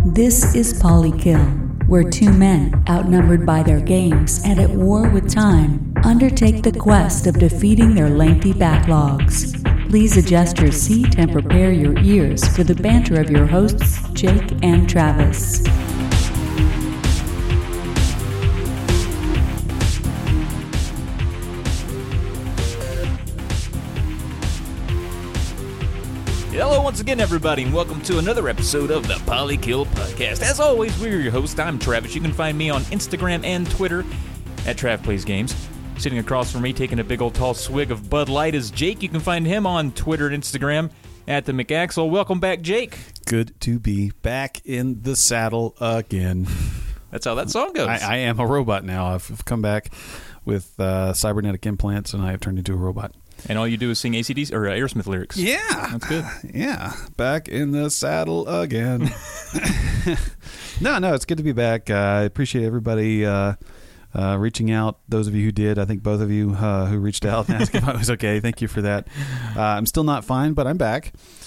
This is Polykill, where two men, outnumbered by their games and at war with time, undertake the quest of defeating their lengthy backlogs. Please adjust your seat and prepare your ears for the banter of your hosts, Jake and Travis. Hello once again, everybody, and welcome to another episode of the Polykill Podcast. As always, we're your host. I'm Travis. You can find me on Instagram and Twitter at TravPlaysGames. Sitting across from me, taking a big old tall swig of Bud Light, is Jake. You can find him on Twitter and Instagram at the McAxel. Welcome back, Jake. Good to be back in the saddle again. That's how that song goes. I am a robot now. I've come back with cybernetic implants, and I have turned into a robot. And all you do is sing AC/DC or Aerosmith lyrics. Yeah. That's good. Yeah. Back in the saddle again. No, it's good to be back. I appreciate everybody reaching out. Those of you who did, I think both of you who reached out and asked if I was okay. Thank you for that. I'm still not fine, but I'm back.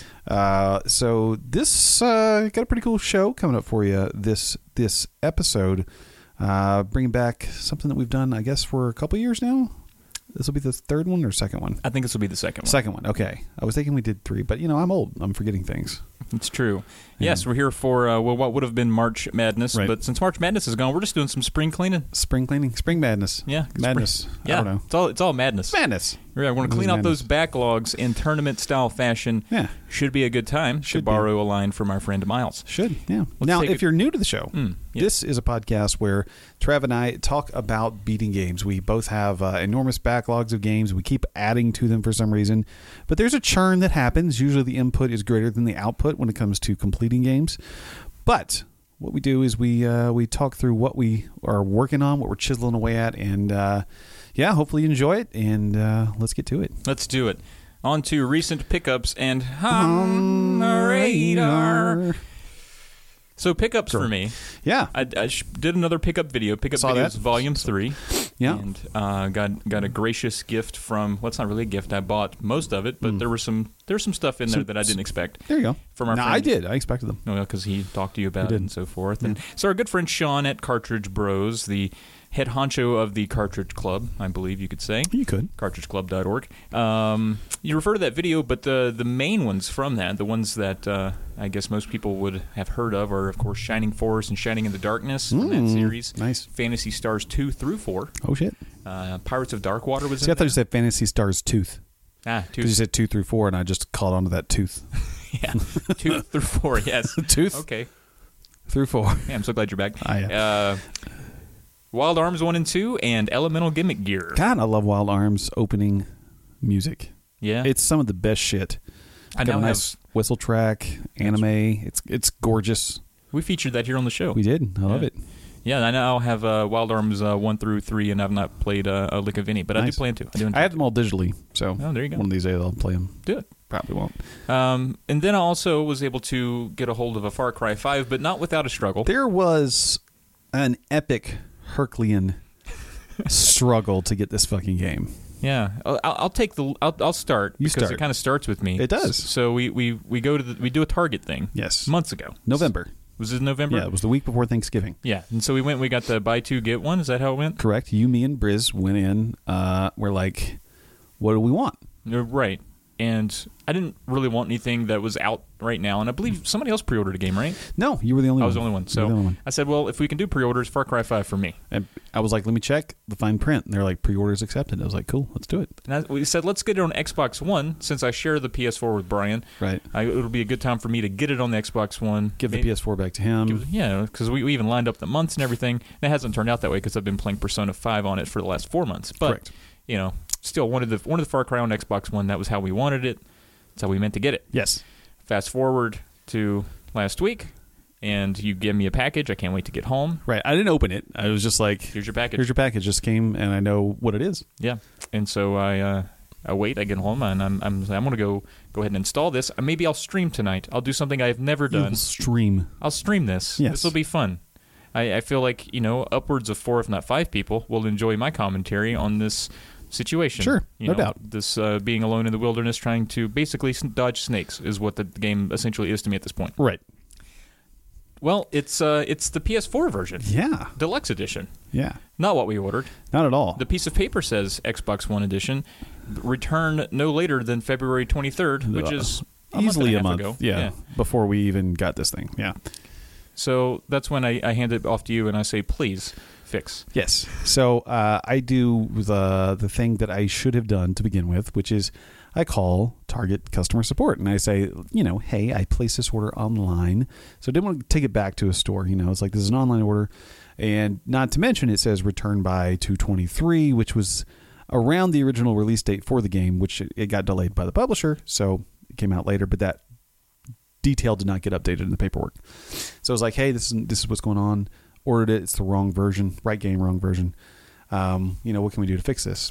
So this got a pretty cool show coming up for you this episode. Bringing back something that we've done, I guess, for a couple years now. This will be the third one or second one? I think this will be the second one. Second one, okay. I was thinking we did three, but, I'm old. I'm forgetting things. It's true. Yeah. Yes, we're here for, what would have been March Madness, right. But since March Madness is gone, we're just doing some spring cleaning. Spring cleaning? Spring madness. Yeah. Madness. Yeah. I don't know. It's all madness. Madness. Yeah, we're going to clean out those backlogs in tournament-style fashion. Yeah. Should be a good time. Should borrow a line from our friend Miles. Should, yeah. Now, if you're new to the show, this is a podcast where Trav and I talk about beating games. We both have enormous backlogs of games. We keep adding to them for some reason. But there's a churn that happens. Usually the input is greater than the output when it comes to completing games. But what we do is we talk through what we are working on, what we're chiseling away at, and hopefully you enjoy it, and let's get to it. Let's do it. On to recent pickups and on the radar. So pickups for me. Yeah. I did another pickup video. Pickup Videos Volume 3. Yeah. And got a gracious gift from, well, it's not really a gift. I bought most of it, but there was some stuff in there that I didn't expect. There you go. From our friend. I did. I expected them. No, because he talked to you about it and so forth. Yeah. And so our good friend Sean at Cartridge Bros, the head honcho of the Cartridge Club, I believe you could say. You could. CartridgeClub.org. You refer to that video, but the main ones from that, the ones that I guess most people would have heard of, are, of course, Shining Force and Shining in the Darkness from that series. Nice. Phantasy Stars 2 through 4. Oh, shit. Pirates of Darkwater was See, in I thought there. you said Phantasy Stars Tooth. Tooth. Because you said 2 through 4, and I just caught onto that tooth. Yeah, 2 through 4, yes. Tooth. Okay. Through 4. Yeah, I'm so glad you're back. I Wild Arms 1 and 2, and Elemental Gimmick Gear. God, I love Wild Arms opening music. Yeah. It's some of the best shit. I got now a nice whistle track, anime. It's gorgeous. We featured that here on the show. We did. I love it. Yeah, I now have Wild Arms 1 through 3, and I've not played a lick of any, but I do plan to. I have them all digitally, so there you go. One of these days I'll play them. Do it. Probably won't. And then I also was able to get a hold of a Far Cry 5, but not without a struggle. There was an epic Herculean struggle to get this fucking game. Yeah, I'll take I'll start because it kind of starts with me. It does. So we go to we do a Target thing. Yes, months ago. November. Was it November? Yeah, it was the week before Thanksgiving. Yeah, and so we got the buy two get one. Is that how it went? Correct. You, me, and Briz went in. We're like, what do we want? Right. And I didn't really want anything that was out right now. And I believe somebody else pre-ordered a game, right? No, you were the only one. I was the only one. So I said, well, if we can do pre-orders, Far Cry 5 for me. And I was like, let me check the fine print. And they're like, pre-orders accepted. I was like, cool, let's do it. And we said, let's get it on Xbox One. Since I share the PS4 with Brian, right? It'll be a good time for me to get it on the Xbox One. Give the PS4 back to him. Because we even lined up the months and everything. And it hasn't turned out that way because I've been playing Persona 5 on it for the last 4 months. But, correct. Still wanted the Far Cry on Xbox One. That was how we wanted it. That's how we meant to get it. Yes. Fast forward to last week, and you give me a package. I can't wait to get home. Right. I didn't open it. I was just like, here's your package. Here's your package. Just came, and I know what it is. Yeah. And so I wait. I get home, and I'm going to go ahead and install this. Maybe I'll stream tonight. I'll do something I've never done. You'll stream. I'll stream this. Yes. This will be fun. I feel like, upwards of 4, if not 5 people will enjoy my commentary on this situation. Sure, no doubt. This being alone in the wilderness trying to basically dodge snakes is what the game essentially is to me at this point. Right. Well, it's the PS4 version. Yeah. Deluxe edition. Yeah. Not what we ordered. Not at all. The piece of paper says Xbox One edition. Return no later than February 23rd, which is easily a month ago. Yeah, before we even got this thing. Yeah. So that's when I hand it off to you and I say, please fix. Yes. So I do the thing that I should have done to begin with, which is I call Target customer support and I say, hey, I placed this order online. So I didn't want to take it back to a store. It's like, this is an online order. And not to mention, it says return by 2/23, which was around the original release date for the game, which it got delayed by the publisher. So it came out later, but that detail did not get updated in the paperwork. So I was like, hey, this is what's going on. Ordered it. It's the wrong version. Right game, wrong version. What can we do to fix this?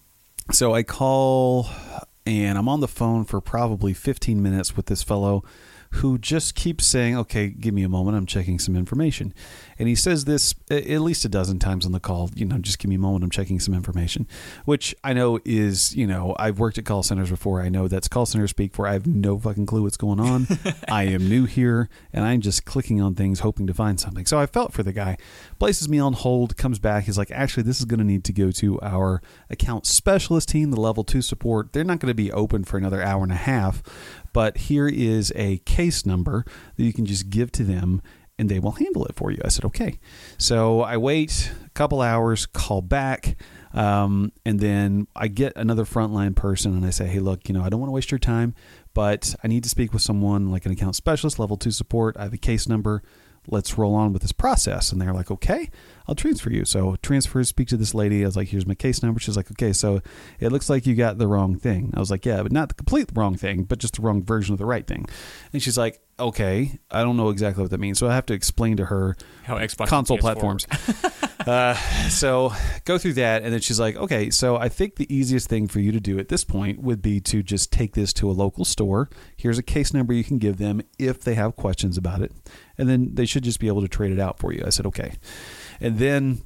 So I call, and I'm on the phone for probably 15 minutes with this fellow who just keeps saying, okay, give me a moment, I'm checking some information. And he says this at least a dozen times on the call, just give me a moment, I'm checking some information, which I know is, I've worked at call centers before. I know that's call center speak for I have no fucking clue what's going on. I am new here, and I'm just clicking on things hoping to find something. So I felt for the guy, places me on hold, comes back, he's like, actually, this is going to need to go to our account specialist team, the level 2 support. They're not going to be open for another hour and a half, but here is a case number that you can just give to them and they will handle it for you. I said, okay. So I wait a couple hours, call back, and then I get another frontline person and I say, hey, look, I don't want to waste your time, but I need to speak with someone like an account specialist, level 2 support. I have a case number. Let's roll on with this process. And they're like, okay, I'll transfer you. So transfer, speak to this lady. I was like, here's my case number. She's like, okay, so it looks like you got the wrong thing. I was like, yeah, but not the complete wrong thing, but just the wrong version of the right thing. And she's like, okay, I don't know exactly what that means. So I have to explain to her how Xbox console platforms. So go through that. And then she's like, okay, so I think the easiest thing for you to do at this point would be to just take this to a local store. Here's a case number you can give them if they have questions about it. And then they should just be able to trade it out for you. I said, okay. And then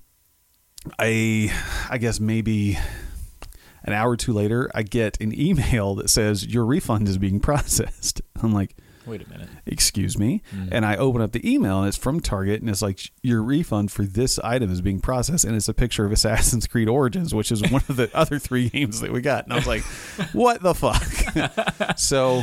I guess maybe an hour or two later, I get an email that says your refund is being processed. I'm like, wait a minute. Excuse me. And I open up the email and it's from Target and it's like, your refund for this item is being processed. And it's a picture of Assassin's Creed Origins, which is one of the other 3 games that we got. And I was like, what the fuck? So,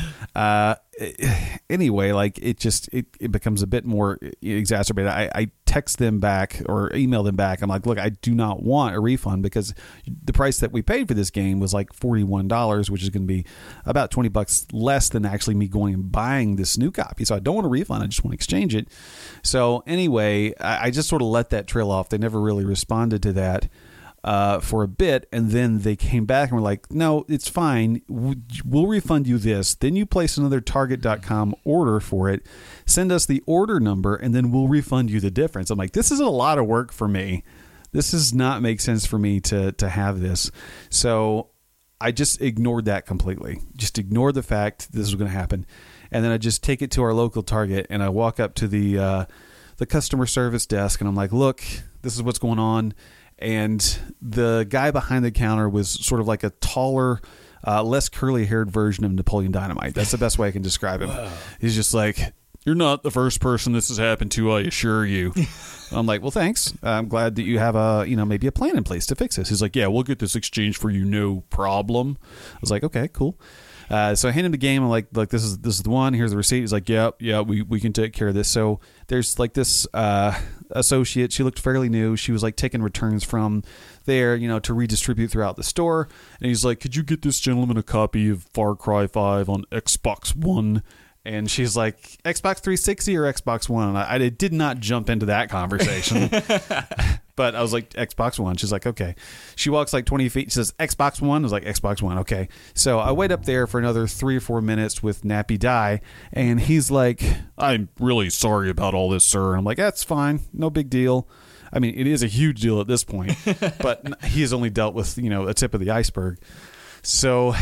anyway, like it becomes a bit more exacerbated. I text them back or email them back. I'm like, look, I do not want a refund because the price that we paid for this game was like $41, which is going to be about $20 less than actually me going and buying this new copy. So I don't want a refund. I just want to exchange it. So anyway, I just sort of let that trail off. They never really responded to that for a bit, and then they came back and were like, no, it's fine, we'll refund you this, then you place another Target.com order for it, send us the order number, and then we'll refund you the difference. I'm like, this is a lot of work for me. This does not make sense for me to have this. So I just ignored that completely. Just ignored the fact this was going to happen. And then I just take it to our local Target and I walk up to the customer service desk and I'm like, look, this is what's going on. And the guy behind the counter was sort of like a taller, less curly-haired version of Napoleon Dynamite. That's the best way I can describe him. Wow. He's just like, you're not the first person this has happened to, I assure you. I'm like, well, thanks. I'm glad that you have maybe a plan in place to fix this. He's like, yeah, we'll get this exchange for you, no problem. I was like, okay, cool. So I hand him the game. I'm like, look, this is the one. Here's the receipt. He's like, yeah, we can take care of this. So there's like this associate. She looked fairly new. She was like taking returns from there, to redistribute throughout the store. And he's like, could you get this gentleman a copy of Far Cry 5 on Xbox One? And she's like, Xbox 360 or Xbox One? And I did not jump into that conversation. But I was like, Xbox One. She's like, okay. She walks like 20 feet. She says, Xbox One? I was like, Xbox One. Okay. So I wait up there for another 3 or 4 minutes with Nappy Die. And he's like, I'm really sorry about all this, sir. I'm like, that's fine. No big deal. I mean, it is a huge deal at this point. But he has only dealt with, a tip of the iceberg. So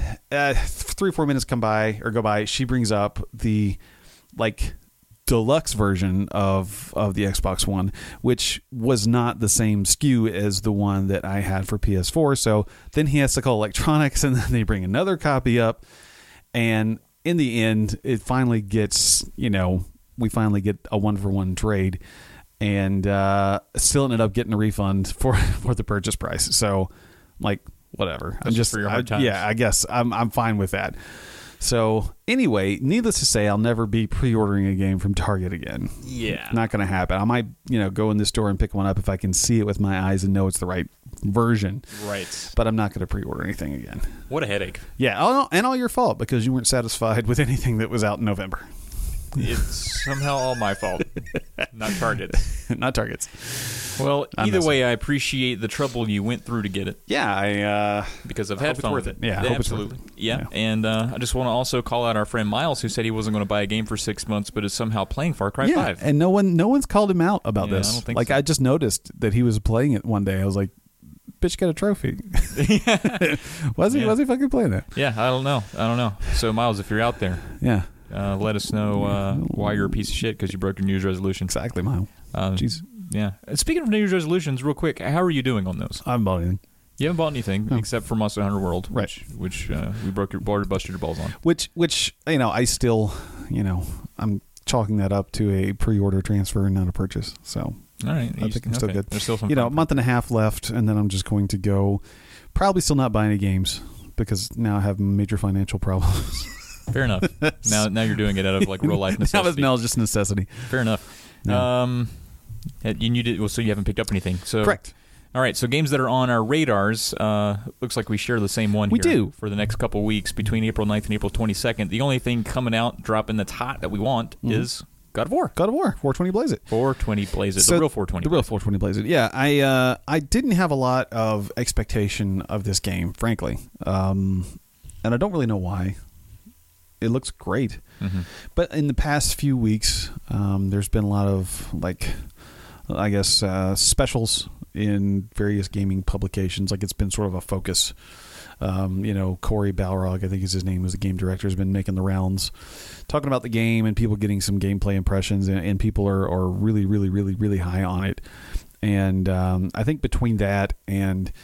3 or 4 minutes go by. She brings up the deluxe version of the Xbox One, which was not the same SKU as the one that I had for PS4. So then he has to call electronics and then they bring another copy up. And in the end, it finally gets, we finally get a 1-for-1 trade, and still ended up getting a refund for the purchase price. So, like, whatever. That's just for your hard times. Yeah, I guess I'm fine with that. So anyway, needless to say, I'll never be pre-ordering a game from Target again. Yeah. Not going to happen. I might, go in the store and pick one up if I can see it with my eyes and know it's the right version. Right. But I'm not going to pre-order anything again. What a headache. Yeah, and all your fault because you weren't satisfied with anything that was out in November. It's somehow all my fault, not Target's. Not Target's. Well, either way, I appreciate the trouble you went through to get it. Yeah, because I've had fun with it. Yeah, I hope absolutely. It's worth it. Yeah, and I just want to also call out our friend Miles, who said he wasn't going to buy a game for 6 months, but is somehow playing Far Cry 5. And no one's called him out about this. I don't think so. I just noticed that he was playing it one day. I was like, bitch got a trophy. Was he fucking playing that? Yeah, I don't know. So Miles, if you're out there, yeah, let us know why you're a piece of shit because you broke your New Year's resolution. Exactly, Miles. Jeez. Yeah. Speaking of New Year's resolutions, real quick, how are you doing on those? I haven't bought anything. You haven't bought anything except for Monster Hunter World, right? Which we busted your balls on. Which I still, I'm chalking that up to a pre-order transfer and not a purchase. So all right, I think I'm still good. There's still some a month and a half left, and then I'm just going to go. Probably still not buy any games because now I have major financial problems. Fair enough. Now you're doing it out of like real life necessity. Now it's just necessity. Fair enough. No. And you did well, so you haven't picked up anything. So correct. All right, so games that are on our radars, looks like we share the same one we here do. For the next couple weeks between April 9th and April 22nd. The only thing coming out, dropping that's hot that we want is God of War. God of War, 420 Blaze It. 420 Blaze It, so the real 420. The real 420 Blaze It, yeah. I didn't have a lot of expectation of this game, frankly. And I don't really know why. It looks great. Mm-hmm. But in the past few weeks, there's been a lot of, specials in various gaming publications. Like it's been sort of a focus. Corey Balrog, I think is his name, was the game director, has been making the rounds, talking about the game and people getting some gameplay impressions, and people are really, really, really, really high on it. And I think between that and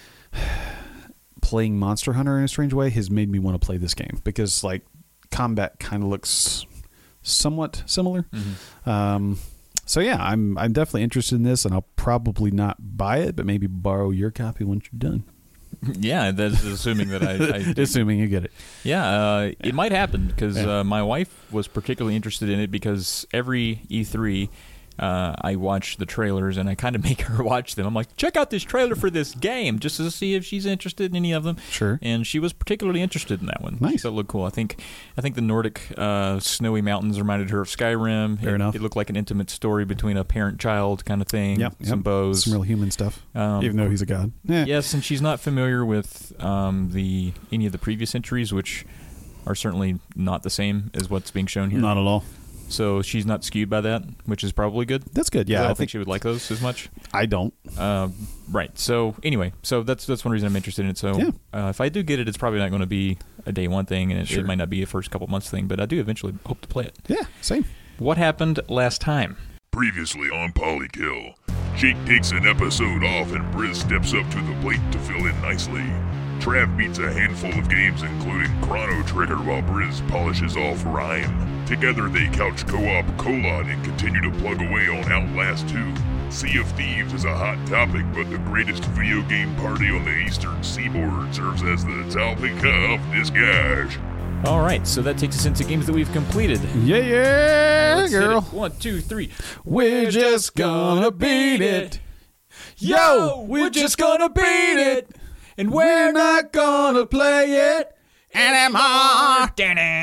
playing Monster Hunter in a strange way has made me want to play this game because like combat kind of looks somewhat similar. Mm-hmm. So yeah, I'm definitely interested in this, and I'll probably not buy it, but maybe borrow your copy once you're done. Yeah, that's assuming that I assuming you get it. Yeah, it might happen because my wife was particularly interested in it because every E3 I watch the trailers and I kind of make her watch them. I'm like, check out this trailer for this game just to see if she's interested in any of them. Sure. And she was particularly interested in that one. Nice. So it looked cool. I think the Nordic snowy mountains reminded her of Skyrim. Fair enough. It looked like an intimate story between a parent-child kind of thing. Yep. Some bows. Some real human stuff. Even though he's a god. Yeah. Yes, and she's not familiar with any of the previous entries, which are certainly not the same as what's being shown here. Not at all. So she's not skewed by that, which is probably good. That's good, yeah. I don't think she would like those as much. I don't. Right. So anyway, that's one reason I'm interested in it. So if I do get it, it's probably not going to be a day one thing, and it might not be a first couple months thing, but I do eventually hope to play it. Yeah, same. What happened last time? Previously on Polykill, Jake takes an episode off and Briz steps up to the plate to fill in nicely. Trav beats a handful of games, including Chrono Trigger, while Briz polishes off Rhyme. Together they couch co-op Colon and continue to plug away on Outlast 2. Sea of Thieves is a hot topic, but the greatest video game party on the eastern seaboard serves as the topic of discussion. All right, so that takes us into games that we've completed. Yeah, Let's hit girl. it. 1, 2, 3. We're just gonna beat it. Yo, we're just gonna beat it. And we're not gonna play it anymore.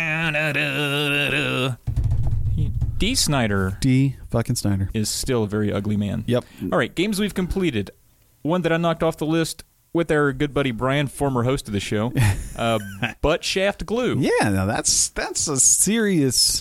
D. Snyder. D. fucking Snyder is still a very ugly man. Yep. All right, games we've completed. One that I knocked off the list with our good buddy Brian, former host of the show, Butt Shaft Glue. Yeah, now that's a serious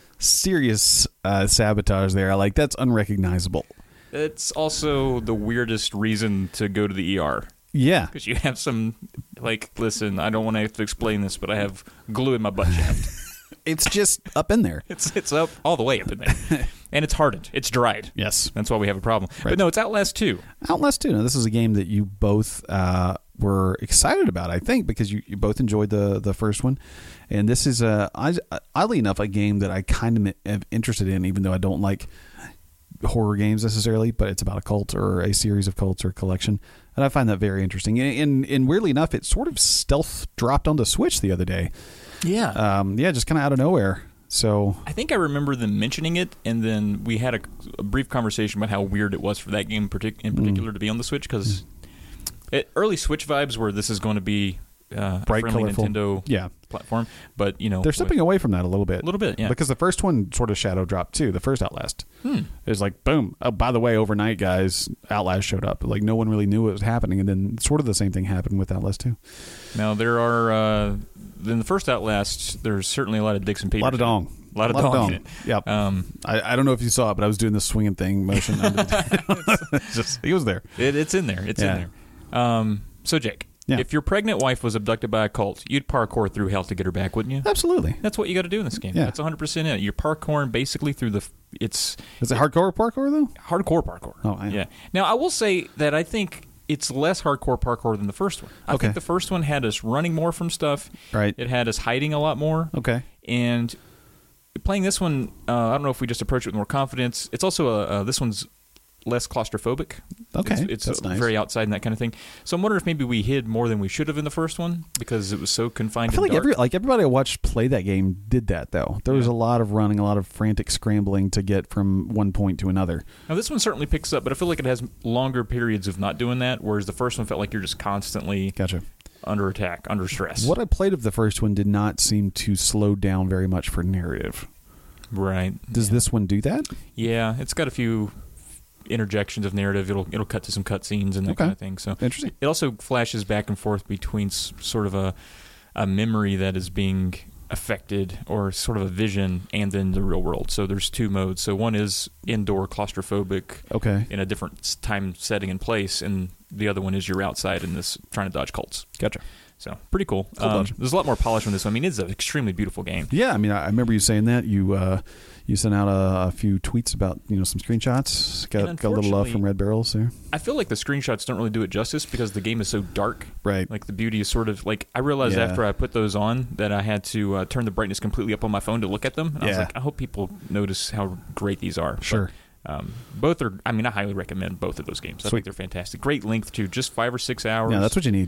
sabotage there. Like, that's unrecognizable. It's also the weirdest reason to go to the ER. Yeah. Because you have some, listen, I don't want to have to explain this, but I have glue in my butt shaft. It's just up in there. It's up all the way up in there. And it's hardened. It's dried. Yes. That's why we have a problem. Right. But no, it's Outlast 2. Outlast 2. Now, this is a game that you both were excited about, I think, because you both enjoyed the first one. And this is, oddly enough, a game that I kind of am interested in, even though I don't like horror games necessarily, but it's about a cult or a series of cults or collection. And I find that very interesting. And weirdly enough, it sort of stealth dropped onto Switch the other day. Yeah. Just kind of out of nowhere. So I think I remember them mentioning it, and then we had a brief conversation about how weird it was for that game in particular to be on the Switch, because early Switch vibes were this is going to be bright, a friendly colorful Nintendo platform, but they're stepping away from that a little bit. Yeah. Because the first one sort of shadow dropped too. The first Outlast. It was like, boom. Oh, by the way, overnight, guys, Outlast showed up. Like, no one really knew what was happening, and then sort of the same thing happened with Outlast 2. Now, there are in the first Outlast, there's certainly a lot of dicks and Peters. A lot of dong. A lot of dong in it. Yep. I don't know if you saw it, but I was doing the swinging thing motion. He was there. It's in there. It's in there. So, Jake, if your pregnant wife was abducted by a cult, you'd parkour through hell to get her back, wouldn't you? Absolutely. That's what you got to do in this game. Yeah. That's 100% it. You're parkouring basically through the... Is it hardcore parkour, though? Hardcore parkour. Oh, yeah. Now, I will say that I think it's less hardcore parkour than the first one. I think the first one had us running more from stuff. Right. It had us hiding a lot more. Okay. And playing this one, I don't know if we just approach it with more confidence. It's also this one's less claustrophobic. Okay, it's that's nice. Very outside and that kind of thing. So I'm wondering if maybe we hid more than we should have in the first one because it was so confined. I feel like everybody I watched play that game did that though. There was a lot of running, a lot of frantic scrambling to get from one point to another. Now this one certainly picks up, but I feel like it has longer periods of not doing that, whereas the first one felt like you're just constantly under attack, under stress. What I played of the first one did not seem to slow down very much for narrative. Right. Does this one do that? Yeah, it's got a few interjections of narrative. It'll cut to some cutscenes and that kind of thing. So interesting. It also flashes back and forth between sort of a memory that is being affected or sort of a vision and then the real world. So there's two modes. So one is indoor claustrophobic in a different time setting and place, and the other one is you're outside in this trying to dodge cults. Gotcha. So pretty cool. There's a lot more polish on this one. I mean, it's an extremely beautiful game. Yeah, I mean, I remember you saying that. You sent out a few tweets about some screenshots. Got a little love from Red Barrels there. I feel like the screenshots don't really do it justice because the game is so dark. Right. Like the beauty is sort of like I realized after I put those on that I had to turn the brightness completely up on my phone to look at them. And I was like, I hope people notice how great these are. Sure. But, both are. I mean, I highly recommend both of those games. Sweet. I think they're fantastic. Great length too, just 5 or 6 hours. Yeah, that's what you need.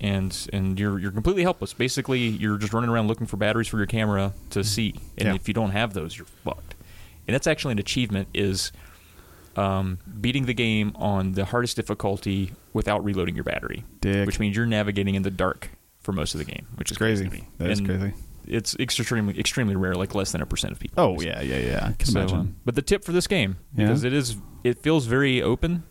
And you're completely helpless. Basically, you're just running around looking for batteries for your camera to see, and if you don't have those, you're fucked. And that's actually an achievement: is beating the game on the hardest difficulty without reloading your battery, which means you're navigating in the dark for most of the game, which is crazy. That is crazy. It's extremely rare, like less than 1% of people. Oh yeah. I can imagine. But the tip for this game, because it feels very open,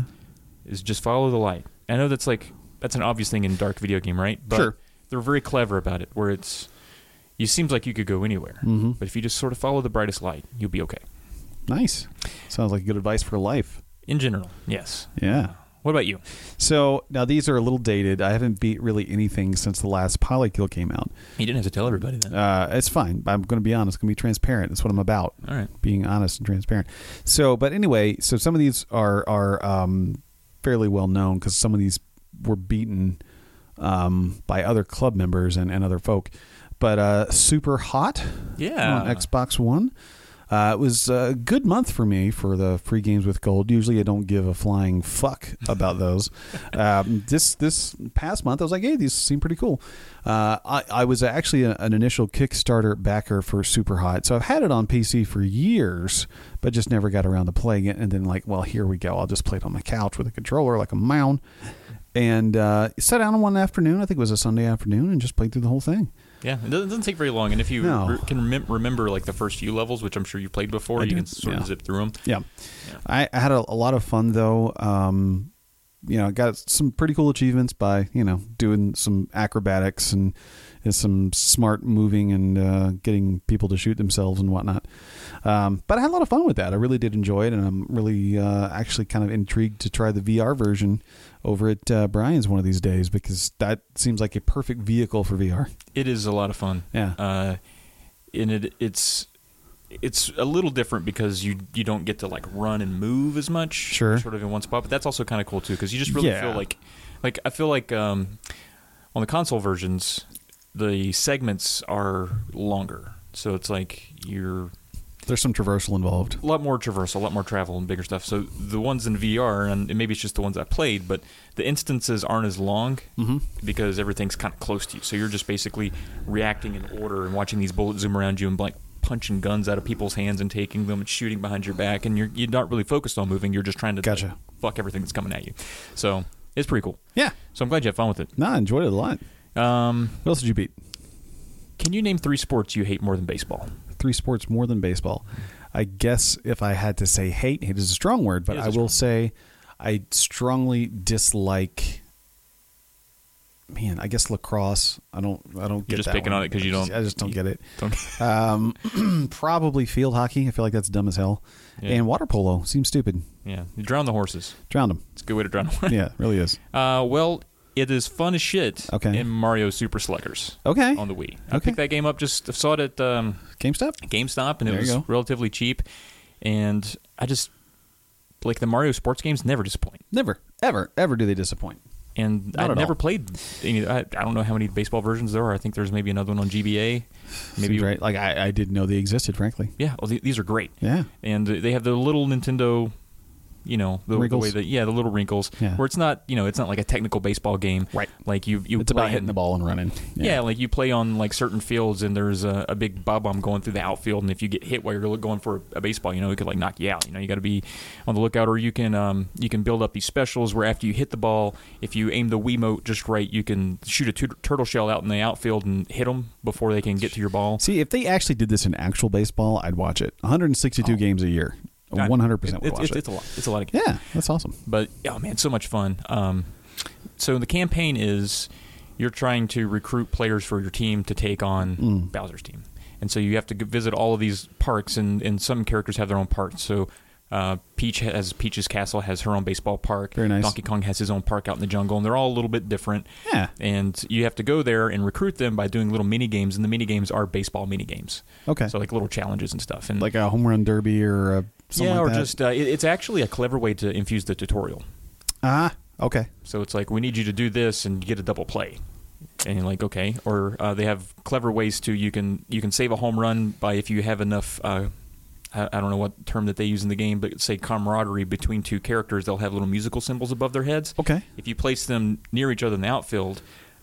is just follow the light. I know that's an obvious thing in dark video game, right? But they're very clever about it, where it seems like you could go anywhere. Mm-hmm. But if you just sort of follow the brightest light, you'll be okay. Nice. Sounds like good advice for life. In general, yes. Yeah. What about you? So, now these are a little dated. I haven't beat really anything since the last Polykill came out. You didn't have to tell everybody then. It's fine. I'm going to be honest. I'm going to be transparent. That's what I'm about. All right. Being honest and transparent. So, but anyway, some of these are fairly well known because some of these were beaten by other club members and other folk. But Super Hot on Xbox One. It was a good month for me for the free games with gold. Usually I don't give a flying fuck about those. This past month I was like, hey, these seem pretty cool. I was actually an initial Kickstarter backer for Super Hot. So I've had it on PC for years, but just never got around to playing it. And then well, here we go. I'll just play it on my couch with a controller like a mound. And sat down on one afternoon, I think it was a Sunday afternoon, and just played through the whole thing. Yeah, it doesn't take very long. And if you can remember like the first few levels, which I'm sure you played before, you can sort of zip through them. Yeah. I had a lot of fun, though. Got some pretty cool achievements by, doing some acrobatics and some smart moving and getting people to shoot themselves and whatnot. But I had a lot of fun with that. I really did enjoy it, and I'm really actually kind of intrigued to try the VR version over at Brian's one of these days, because that seems like a perfect vehicle for VR. It is a lot of fun. Yeah. And it's a little different because you don't get to like run and move as much. Sure. Sort of in one spot, but that's also kind of cool too because you just really feel like Like, I feel like on the console versions, the segments are longer. So it's like there's some traversal involved. A lot more traversal, a lot more travel and bigger stuff. So the ones in VR, and maybe it's just the ones I played, but the instances aren't as long because everything's kind of close to you. So you're just basically reacting in order and watching these bullets zoom around you and like punching guns out of people's hands and taking them and shooting behind your back. And you're not really focused on moving. You're just trying to like, fuck everything that's coming at you. So it's pretty cool. Yeah. So I'm glad you had fun with it. No, I enjoyed it a lot. What else did you beat? Can you name 3 sports you hate more than baseball? 3 sports more than baseball. I guess if I had to say hate is a strong word, but I will say I strongly dislike. Man, I guess lacrosse. I don't get that. You're just picking on it because you don't. I just don't get it. Probably field hockey. I feel like that's dumb as hell. Yeah. And water polo seems stupid. Yeah, you drown the horses. Drown them. It's a good way to drown a horse. Yeah, it really is. Well, it is fun as shit. Okay. In Mario Super Sluggers. Okay. On the Wii. I picked that game up. Just saw it at GameStop, and it was relatively cheap. And I just like the Mario sports games. Never disappoint. Never, ever do they disappoint. And I've never played any. I don't know how many baseball versions there are. I think there's maybe another one on GBA. Maybe right. Like I didn't know they existed, frankly. Yeah. Well, these are great. Yeah. And they have the little Nintendo. The way that the little wrinkles where it's not it's not like a technical baseball game, right? Like you it's about hitting the ball and running. Yeah, like you play on like certain fields and there's a big bomb going through the outfield, and if you get hit while you're going for a baseball, it could like knock you out. You got to be on the lookout, or you can build up these specials where after you hit the ball, if you aim the Wiimote just right, you can shoot a turtle shell out in the outfield and hit them before they can get to your ball. See, if they actually did this in actual baseball, I'd watch it. 162 games a year. 100% would watch it. It's a lot. It's a lot of games. Yeah, that's awesome. But oh man, so much fun. So the campaign is you're trying to recruit players for your team to take on Bowser's team, and so you have to visit all of these parks, and some characters have their own parks. So Peach's Castle has her own baseball park. Very nice. Donkey Kong has his own park out in the jungle, and they're all a little bit different. Yeah. And you have to go there and recruit them by doing little mini games, and the mini games are baseball mini games. Okay. So like little challenges and stuff, and like a home run derby or something like that. Just it's actually a clever way to infuse the tutorial. Okay. So it's like, we need you to do this and get a double play. And you're like, okay. Or they have clever ways to, you can save a home run by, if you have enough, I don't know what term that they use in the game, but say camaraderie between two characters, they'll have little musical symbols above their heads. Okay. If you place them near each other in the outfield,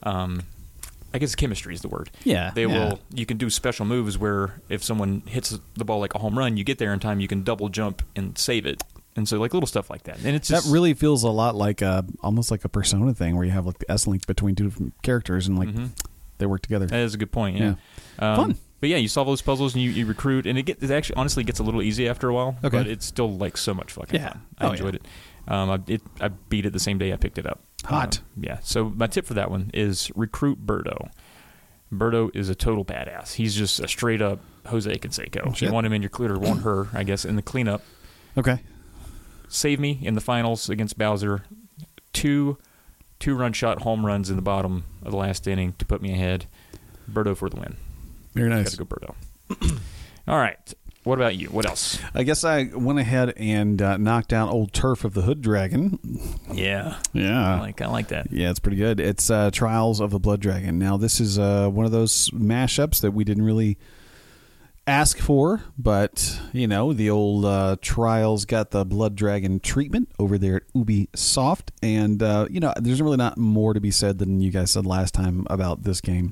I guess chemistry is the word. Yeah. You can do special moves where if someone hits the ball like a home run, you get there in time, you can double jump and save it. And so like little stuff like that. And it's just, that really feels a lot like almost like a Persona thing where you have like the S-link between two different characters and like they work together. That is a good point, yeah. Fun. But yeah, you solve those puzzles and you recruit, and it actually honestly gets a little easy after a while. Okay. But it's still like so much fucking fun. I enjoyed it. I beat it the same day I picked it up. Hot. Yeah. So my tip for that one is recruit Birdo. Birdo is a total badass. He's just a straight up Jose Canseco. You want him in your cleaner, want her, I guess, in the cleanup. Okay. Save me in the finals against Bowser. Two run shot home runs in the bottom of the last inning to put me ahead. Birdo for the win. Very nice. Got to go Birdo. All right. What about you? What else? I guess I went ahead and knocked down old Turf of the Hood Dragon. Yeah. Yeah. I like that. Yeah, it's pretty good. It's Trials of the Blood Dragon. Now, this is one of those mashups that we didn't really ask for, but, the old Trials got the Blood Dragon treatment over there at Ubisoft. And, there's really not more to be said than you guys said last time about this game.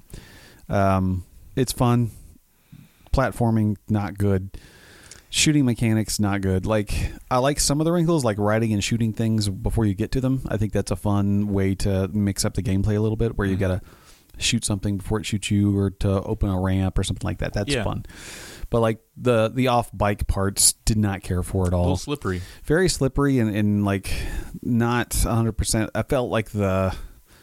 It's fun. Platforming, not good. Shooting mechanics, not good. Like, I like some of the wrinkles, like riding and shooting things before you get to them. I think that's a fun way to mix up the gameplay a little bit, where you got to shoot something before it shoots you, or to open a ramp or something like that. That's fun. But like the off bike parts, did not care for at all. A little slippery. Very slippery and like not 100%. I felt like the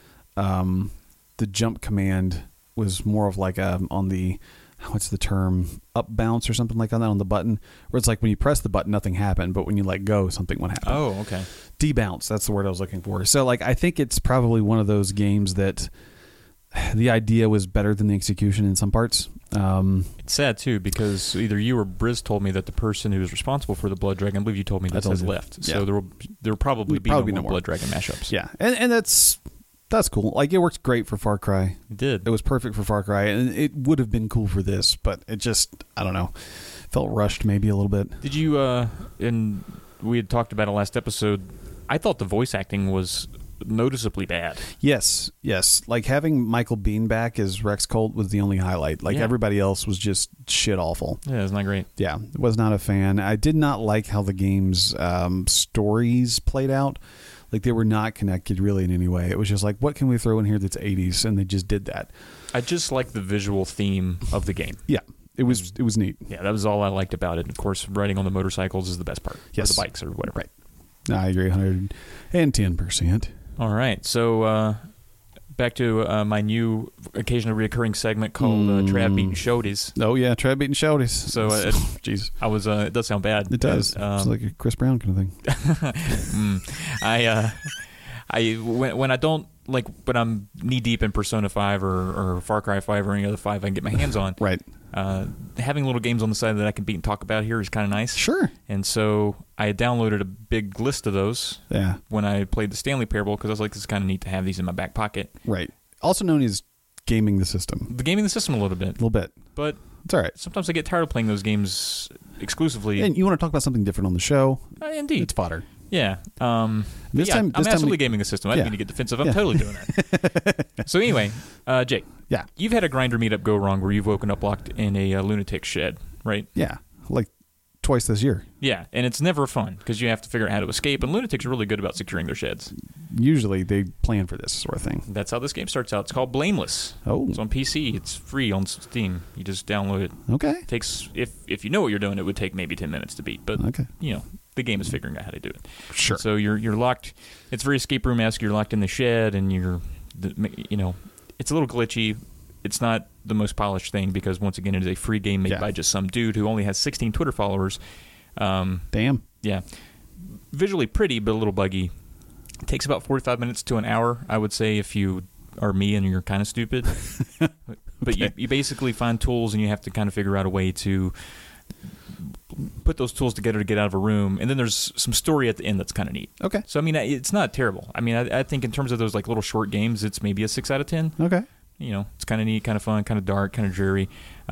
jump command was more of like on the, what's the term, up bounce or something like that on the button, where it's like when you press the button nothing happened, but when you let go something would happen. Oh, okay. Debounce, that's the word I was looking for. So like I think it's probably one of those games that the idea was better than the execution in some parts. It's sad too, because either you or Briz told me that the person who was responsible for the Blood Dragon, I believe you told me, that has left. Yeah. So there will probably be no more Blood Dragon mashups. Yeah, and that's That's cool. Like, it worked great for Far Cry. It did. It was perfect for Far Cry, and it would have been cool for this, but it just, I don't know, felt rushed maybe a little bit. Did you, and we had talked about it last episode, I thought the voice acting was noticeably bad. Yes. Like, having Michael Biehn back as Rex Colt was the only highlight. Like, everybody else was just shit awful. Yeah, it's not great. Yeah, was not a fan. I did not like how the game's stories played out. Like, they were not connected really in any way. It was just like, what can we throw in here that's 80s? And they just did that. I just like the visual theme of the game. Yeah, it was neat. Yeah, that was all I liked about it. Of course, riding on the motorcycles is the best part. Yes. Or the bikes or whatever. Right. I agree 110%. All right, so back to my new occasionally reoccurring segment called Trav Beating Shodies. Oh, yeah, Trav Beating Shodies. So, Jesus. I was, it does sound bad. It does. It's like a Chris Brown kind of thing. When I don't, like, when I'm knee-deep in Persona 5 or Far Cry 5 or any other 5 I can get my hands on. Right. Having little games on the side that I can beat and talk about here is kind of nice. Sure. And so I downloaded a big list of those when I played the Stanley Parable because I was like, this is kind of neat to have these in my back pocket. Right. Also known as gaming the system. Gaming the system a little bit. But it's all right. Sometimes I get tired of playing those games exclusively. And you want to talk about something different on the show? Indeed. It's fodder. Yeah. I'm absolutely gaming the system. I didn't mean to get defensive. I'm totally doing that. So anyway, Jake. Yeah. You've had a grinder meetup go wrong where you've woken up locked in a lunatic shed, right? Yeah. Like twice this year. Yeah. And it's never fun because you have to figure out how to escape. And lunatics are really good about securing their sheds. Usually they plan for this sort of thing. That's how this game starts out. It's called Blameless. Oh. It's on PC. It's free on Steam. You just download it. Okay. It takes, if you know what you're doing, it would take maybe 10 minutes to beat. But, the game is figuring out how to do it. Sure. So you're locked. It's very escape room-esque. You're locked in the shed, and it's a little glitchy. It's not the most polished thing because, once again, it is a free game made by just some dude who only has 16 Twitter followers. Damn. Yeah. Visually pretty, but a little buggy. It takes about 45 minutes to an hour, I would say, if you are me and you're kind of stupid. But you basically find tools, and you have to kind of figure out a way to put those tools together to get out of a room, and then there's some story at the end that's kind of neat. Okay. So, I mean, it's not terrible. I mean, I think in terms of those like little short games, it's maybe a 6 out of 10. Okay. It's kind of neat, kind of fun, kind of dark, kind of dreary.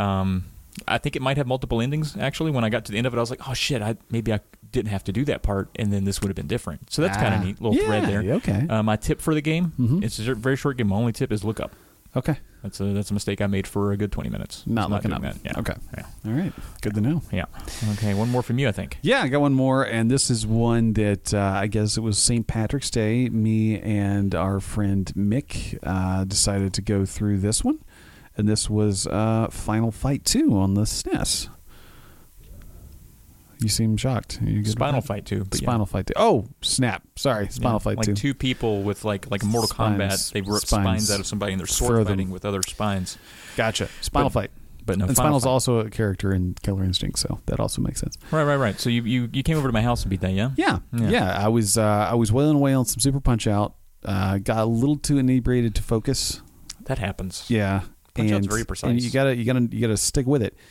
I think it might have multiple endings, actually. When I got to the end of it, I was like, oh, shit, maybe I didn't have to do that part, and then this would have been different. So that's kind of neat, little thread there. Okay. My tip for the game, it's a very short game. My only tip is look up. Okay. That's a mistake I made for a good 20 minutes. Not looking up. That. Yeah. Okay. Yeah. All right. Good to know. Yeah. Okay. One more from you, I think. Yeah, I got one more, and this is one that I guess it was St. Patrick's Day. Me and our friend Mick decided to go through this one, and this was Final Fight 2 on the SNES. You seem shocked. Spinal Fight 2. Spinal Fight 2. Oh, snap. Sorry. Spinal Fight 2. Like two people with like Mortal Kombat. They rip spines out of somebody and they're sword fighting with other spines. Gotcha. Spinal Fight. But no, and Spinal's also a character in Killer Instinct, so that also makes sense. Right. So you came over to my house and beat that, yeah? Yeah. I was wailing away on some Super Punch Out. Got a little too inebriated to focus. That happens. Yeah. Punch Out's very precise. And you gotta stick with it.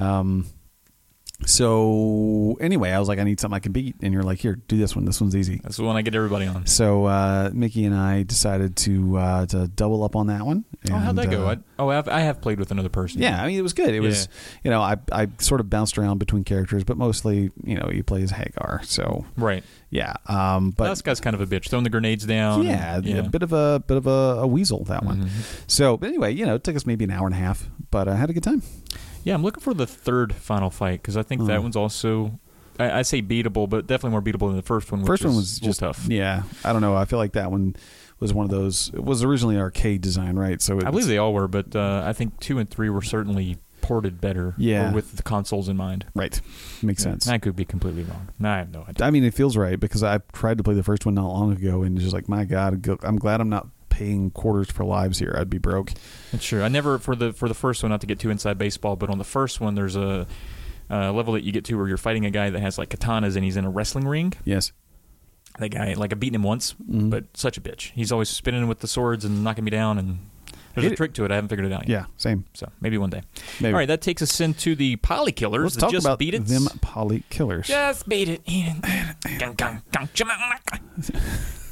So anyway, I was like, I need something I can beat, and you're like, here, do this one. This one's easy. That's the one I get everybody on. So Mickey and I decided to double up on that one. And, how'd that go? I have played with another person. Yeah, I mean, it was good. It was, I sort of bounced around between characters, but mostly, you play as Hagar. So right. Yeah. But this guy's kind of a bitch, throwing the grenades down. Yeah, a bit of a weasel, that one. Mm-hmm. So, but anyway, it took us maybe an hour and a half, but I had a good time. Yeah, I'm looking for the third Final Fight because I think that one's also, I say beatable, but definitely more beatable than the first one. First one was just tough. Yeah, I don't know. I feel like that one was one of those. It was originally arcade design, right? So I believe they all were, but I think 2 and 3 were certainly ported better. Yeah, or with the consoles in mind. Right, makes sense. I could be completely wrong. I have no idea. I mean, it feels right because I tried to play the first one not long ago, and just like, my God, I'm glad I'm not paying quarters for lives here. I'd be broke. That's true. I never for the first one, not to get too inside baseball, but on the first one there's a level that you get to where you're fighting a guy that has like katanas and he's in a wrestling ring. Yes. That guy, like, I've beaten him once, but such a bitch. He's always spinning with the swords and knocking me down, and there's a trick to it. I haven't figured it out yet. Yeah, same. So maybe one day. Maybe. All right, that takes us into the Poly Killers. Let's talk just about beat it. them Poly Killers. Just beat it.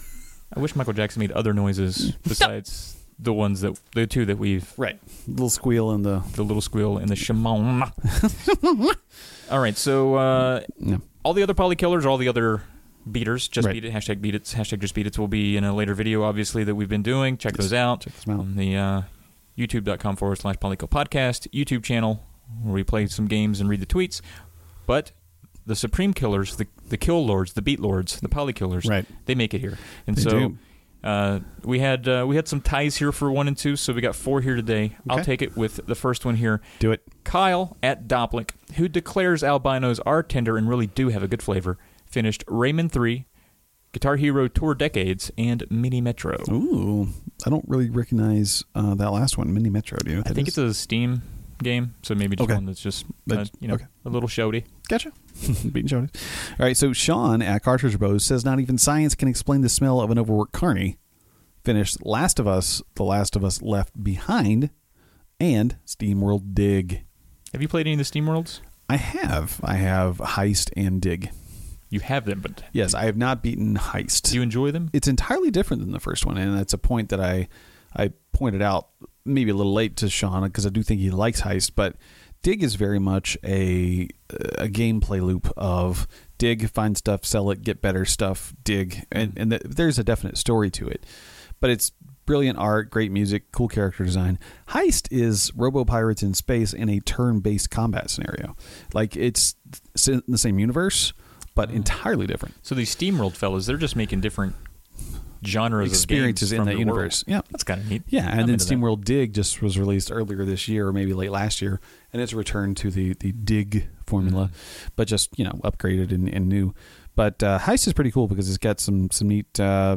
I wish Michael Jackson made other noises besides the two that we've... Right. Little squeal and the little squeal and the shimon. All right, so all the other polykillers, all the other beaters, just beat it, hashtag beat it, hashtag just beat it will be in a later video, obviously, that we've been doing. Check those out. Check them out. On the youtube.com/polykill podcast YouTube channel, where we play some games and read the tweets. But the Supreme Killers, the Kill Lords, the Beat Lords, the Polykillers, they make it here. And we had some ties here for 1 and 2, so we got 4 here today. Okay. I'll take it with the first one here. Do it. Kyle at Dopplik, who declares albinos are tender and really do have a good flavor, finished Rayman 3, Guitar Hero Tour Decades, and Mini Metro. Ooh, I don't really recognize that last one, Mini Metro. Do you know what I think it's a Steam game, so maybe just one that's just a little shouty. Gotcha. Beating shouty. All right, so Sean at Cartridge Bros says not even science can explain the smell of an overworked carny. Finished Last of Us, The Last of Us Left Behind, and SteamWorld Dig. Have you played any of the SteamWorlds? I have. I have Heist and Dig. You have them, but... Yes, I have not beaten Heist. Do you enjoy them? It's entirely different than the first one, and that's a point that I pointed out maybe a little late to Sean, because I do think he likes Heist, but Dig is very much a gameplay loop of dig, find stuff, sell it, get better stuff, dig, and there's a definite story to it. But it's brilliant art, great music, cool character design. Heist is Robo-Pirates in space in a turn-based combat scenario. Like, it's in the same universe, but entirely different. So these SteamWorld fellas, they're just making different genres experiences of games in that universe. Yeah, that's kind of neat. Yeah, and then SteamWorld Dig just was released earlier this year, or maybe late last year, and it's a return to the Dig formula, but just upgraded and new. But Heist is pretty cool because it's got some neat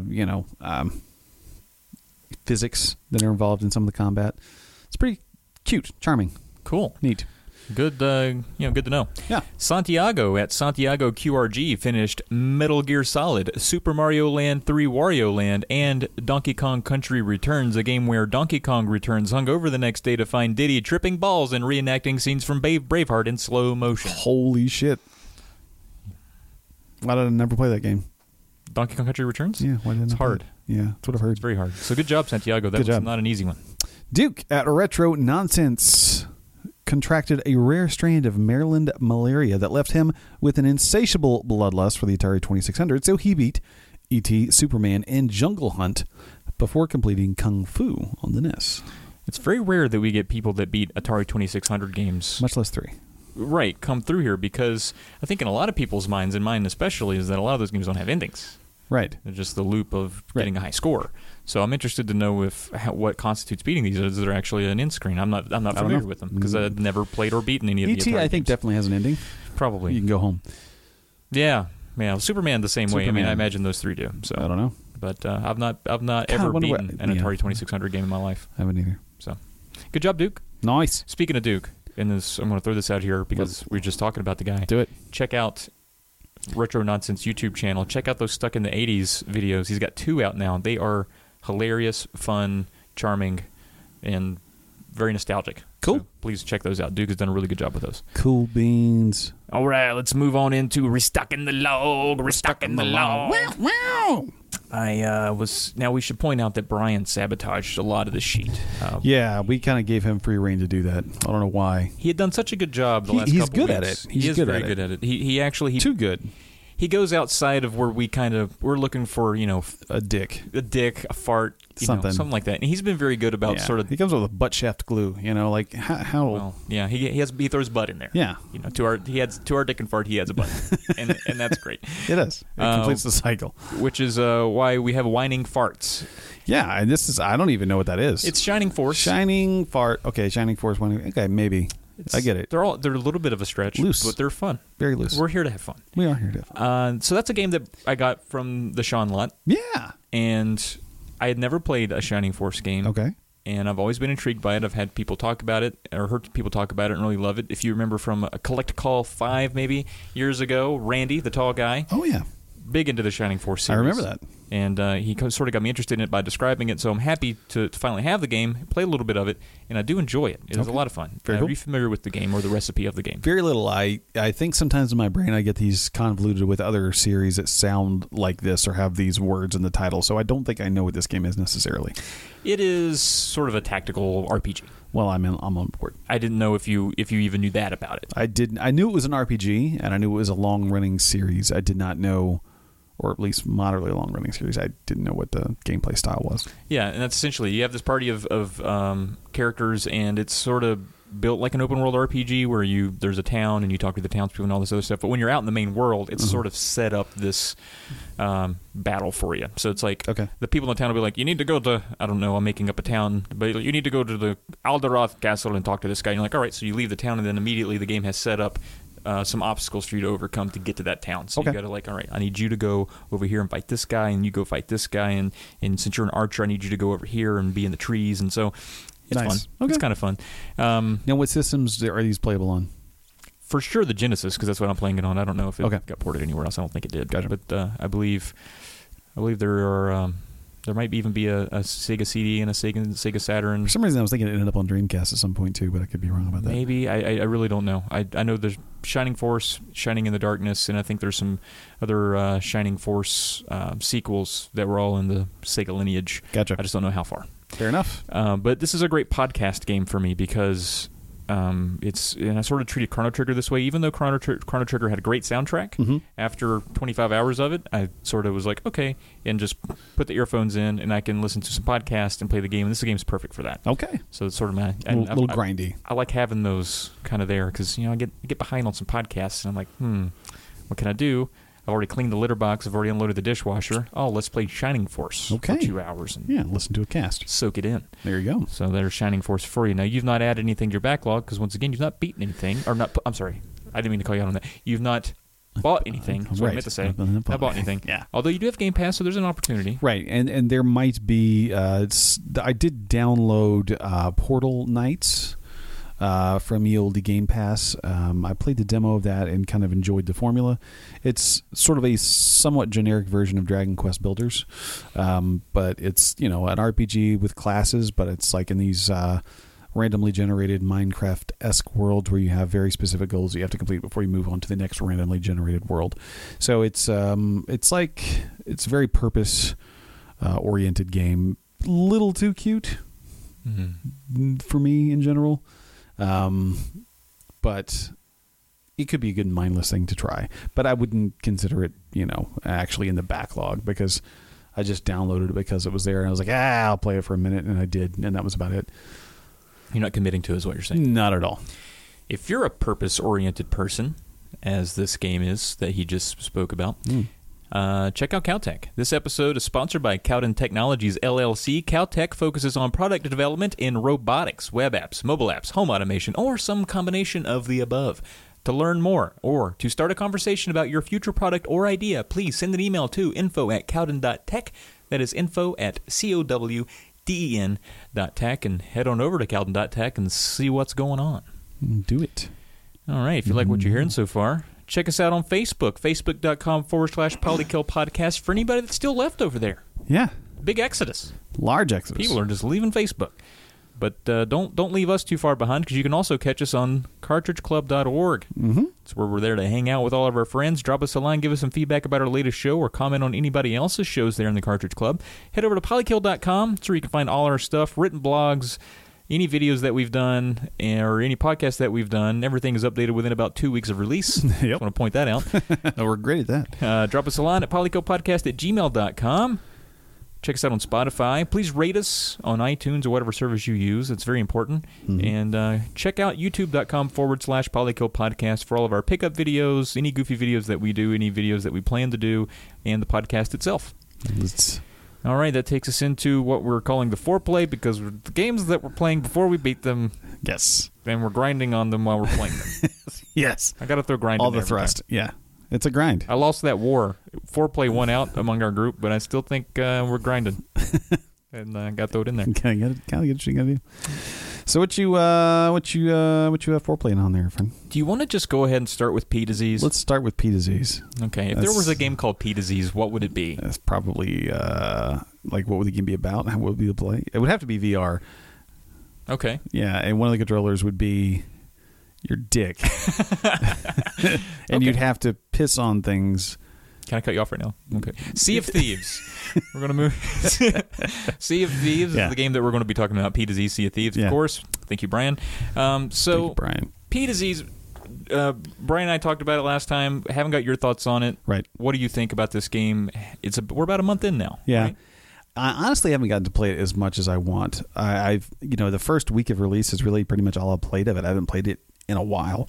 physics that are involved in some of the combat. It's pretty cute, charming, cool, neat. Good, good to know. Yeah. Santiago at Santiago QRG finished Metal Gear Solid, Super Mario Land 3 Wario Land, and Donkey Kong Country Returns, a game where Donkey Kong Returns hung over the next day to find Diddy tripping balls and reenacting scenes from Braveheart in slow motion. Holy shit. Why did I never play that game? Donkey Kong Country Returns? Yeah, why didn't it's hard. Yeah, that's what I've heard. It's very hard. So good job, Santiago. That was not an easy one. Duke at Retro Nonsense contracted a rare strand of Maryland malaria that left him with an insatiable bloodlust for the Atari 2600, so he beat E.T., Superman, and Jungle Hunt before completing Kung Fu on the NES. It's very rare that we get people that beat Atari 2600 games. Much less 3. Right, come through here, because I think in a lot of people's minds, and mine especially, is that a lot of those games don't have endings. Right. They're just the loop of getting a high score. So I'm interested to know what constitutes beating these. Is there actually an end screen? I'm not familiar with them because I've never played or beaten any of the E.T. I think definitely has an ending. Probably. You can go home. Yeah. Superman the same way. I mean, I imagine those 3 do. So I don't know. But I've not ever beaten an Atari 2600 game in my life. I haven't either. So good job, Duke. Nice. Speaking of Duke, I'm going to throw this out here because we were just talking about the guy. Do it. Check out Retro Nonsense YouTube channel. Check out those Stuck in the 80s videos. He's got 2 out now. They are hilarious, fun, charming, and very nostalgic. Cool. So please check those out. Duke has done a really good job with those. Cool beans. All right, let's move on into Restocking the Log. Restocking the Log. Wow. Now we should point out that Brian sabotaged a lot of the sheet. Yeah, we kind of gave him free rein to do that. I don't know why. He had done such a good job the last couple weeks. He's good at it. He is very good at it. He actually... Too good. He goes outside of where we're looking for, a dick, a fart, something like that. And he's been very good about sort of. He comes with a butt shaft glue, like how. Well, yeah, he throws butt in there. Yeah, to our dick and fart, he adds a butt, and that's great. It is. It completes the cycle, which is why we have whining farts. Yeah, and this is I don't even know what that is. It's Shining Force. Shining fart. Okay, Shining Force. Okay, maybe. I get it. They're a little bit of a stretch, loose, but they're fun. Very loose. We're here to have fun. We are here to have fun. So that's a game that I got from the Sean lot. Yeah. And I had never played a Shining Force game. Okay. And I've always been intrigued by it. I've had people talk about it, or heard people talk about it and really love it. If you remember from a Collect Call 5 maybe years ago, Randy, the tall guy. Oh, yeah. Big into the Shining Force series. I remember that. And he sort of got me interested in it by describing it, so I'm happy to finally have the game, play a little bit of it, and I do enjoy it. It is a lot of fun. Very Are cool. you familiar with the game or the recipe of the game? Very little. I think sometimes in my brain I get these convoluted with other series that sound like this or have these words in the title, so I don't think I know what this game is necessarily. It is sort of a tactical RPG. Well, I'm on board. I didn't know if you even knew that about it. I didn't. I knew it was an RPG, and I knew it was a long-running series. I did not know, or at least moderately long-running series. I didn't know what the gameplay style was. Yeah, and that's essentially, you have this party of characters, and it's sort of built like an open-world RPG where there's a town, and you talk to the townspeople and all this other stuff. But when you're out in the main world, it's sort of set up this battle for you. So it's like the people in the town will be like, you need to go to, I don't know, I'm making up a town, but you need to go to the Alderoth Castle and talk to this guy. And you're like, all right, so you leave the town, and then immediately the game has set up some obstacles for you to overcome to get to that town. So you got to all right, I need you to go over here and fight this guy, and you go fight this guy, and since you're an archer, I need you to go over here and be in the trees. And so it's fun. It's kind of fun. Now, what systems are these playable on? For sure the Genesis, because that's what I'm playing it on. I don't know if it got ported anywhere else. I don't think it did. Gotcha. But I believe there are... there might even be a Sega CD and a Sega Saturn. For some reason, I was thinking it ended up on Dreamcast at some point, too, but I could be wrong about that. Maybe. I really don't know. I know there's Shining Force, Shining in the Darkness, and I think there's some other Shining Force sequels that were all in the Sega lineage. Gotcha. I just don't know how far. Fair enough. But this is a great podcast game for me because... and I sort of treated Chrono Trigger this way, even though Chrono Trigger had a great soundtrack. Mm-hmm. After 25 hours of it, I sort of was like, okay, and just put the earphones in, and I can listen to some podcasts and play the game, and this game's perfect for that. Okay. So it's sort of my... A little grindy. I like having those kind of there, because, I get behind on some podcasts, and I'm like, what can I do? I've already cleaned the litter box. I've already unloaded the dishwasher. Oh, let's play Shining Force for 2 hours. And listen to a cast. Soak it in. There you go. So there's Shining Force for you. Now, you've not added anything to your backlog, because once again, you've not beaten anything. Or not. I'm sorry. I didn't mean to call you out on that. You've not bought anything. That's what I meant to say. Not bought anything. Yeah. Although you do have Game Pass, so there's an opportunity. Right. And there might be... I did download Portal Knights from the old Game Pass. I played the demo of that and kind of enjoyed the formula. It's sort of a somewhat generic version of Dragon Quest Builders, but it's an RPG with classes, but it's like in these randomly generated Minecraft-esque worlds where you have very specific goals you have to complete before you move on to the next randomly generated world. So it's a very purpose oriented game. Little too cute for me in general. But it could be a good mindless thing to try. But I wouldn't consider it, actually in the backlog, because I just downloaded it because it was there, and I was like, I'll play it for a minute, and I did, and that was about it. You're not committing to it, is what you're saying? Not at all. If you're a purpose-oriented person, as this game is that he just spoke about, check out Caltech. This episode is sponsored by Cowden Technologies, LLC. Caltech focuses on product development in robotics, web apps, mobile apps, home automation, or some combination of the above. To learn more or to start a conversation about your future product or idea, please send an email to info@cowden.tech. That is info@cowden.tech, and head on over to cowden.tech and see what's going on. Do it. All right. If you like what you're hearing so far, check us out on Facebook, facebook.com/Polykill Podcast, for anybody that's still left over there. Yeah. Big exodus. Large exodus. People are just leaving Facebook. But don't leave us too far behind, because you can also catch us on cartridgeclub.org. Mm-hmm. It's where we're there to hang out with all of our friends. Drop us a line, give us some feedback about our latest show, or comment on anybody else's shows there in the Cartridge Club. Head over to polykill.com. That's where you can find all our stuff, written blogs, any videos that we've done, or any podcasts that we've done. Everything is updated within about 2 weeks of release. Yep. Just want to point that out. No, we're great at that. Drop us a line at polykillpodcast@gmail.com. Check us out on Spotify. Please rate us on iTunes or whatever service you use. It's very important. Mm-hmm. And check out youtube.com/polykillpodcast for all of our pickup videos, any goofy videos that we do, any videos that we plan to do, and the podcast itself. All right, that takes us into what we're calling the foreplay, because the games that we're playing before we beat them. Yes. And we're grinding on them while we're playing them. Yes. I got to throw grind all in there the thrust. Yeah. It's a grind. I lost that war. Foreplay won out among our group, but I still think we're grinding. And I got to throw it in there. Gotta get what you gotta do. So what you have foreplay on there, friend? Do you want to just go ahead and start with P Disease? Let's start with P Disease. Okay. If there was a game called P Disease, what would it be? That's probably like what would the game be about? How would it be to play? It would have to be VR. Okay. Yeah, and one of the controllers would be your dick, and you'd have to piss on things. Can I cut you off right now? Okay. Sea of Thieves. We're going to move. Sea of Thieves is the game that we're going to be talking about. P Disease, Sea of Thieves, of course. Thank you, Brian. Thank you, Brian. P Disease, Brian and I talked about it last time. Haven't got your thoughts on it. Right. What do you think about this game? We're about a month in now. Yeah. Right? I honestly haven't gotten to play it as much as I want. I've the first week of release is really pretty much all I've played of it. I haven't played it in a while.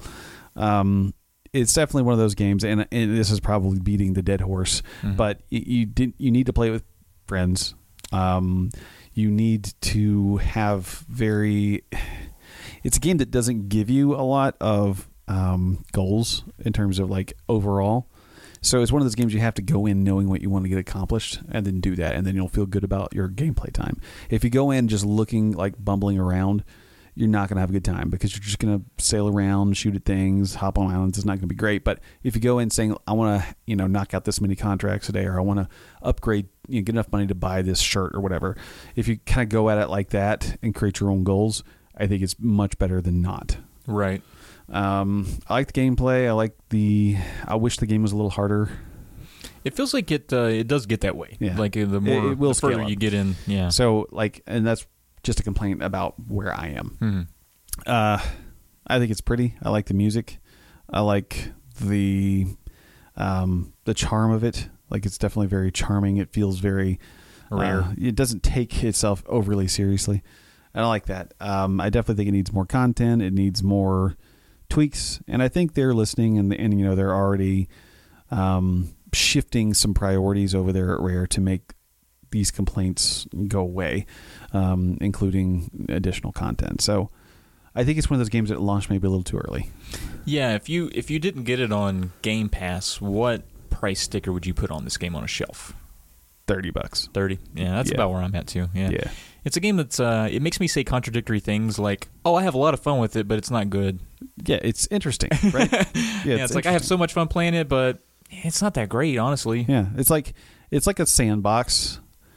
It's definitely one of those games, and this is probably beating the dead horse. Mm-hmm. But you need to play it with friends. You need to have It's a game that doesn't give you a lot of goals in terms of like overall. So it's one of those games you have to go in knowing what you want to get accomplished and then do that, and then you'll feel good about your gameplay time. If you go in just looking like bumbling around, you're not going to have a good time because you're just going to sail around, shoot at things, hop on islands. It's not going to be great. But if you go in saying, I want to, knock out this many contracts today, or I want to upgrade, get enough money to buy this shirt or whatever. If you kind of go at it like that and create your own goals, I think it's much better than not. Right. I like the gameplay. I wish the game was a little harder. It feels like it does get that way. Yeah. Like the further you get in. Yeah. So and that's just a complaint about where I am. Mm-hmm. I think it's pretty. I like the music. I like the charm of it. Like, it's definitely very charming. It feels very rare. It doesn't take itself overly seriously. I like that. I definitely think it needs more content. It needs more tweaks, and I think they're listening, and they're already shifting some priorities over there at Rare to make these complaints go away, including additional content. So I think it's one of those games that launched maybe a little too early. Yeah, if you didn't get it on Game Pass, what price sticker would you put on this game on a shelf? $30. $30? Yeah, that's about where I'm at too. Yeah. It's a game that's it makes me say contradictory things like, "Oh, I have a lot of fun with it, but it's not good." Yeah, it's interesting, right? It's like I have so much fun playing it, but it's not that great, honestly. Yeah, it's like a sandbox,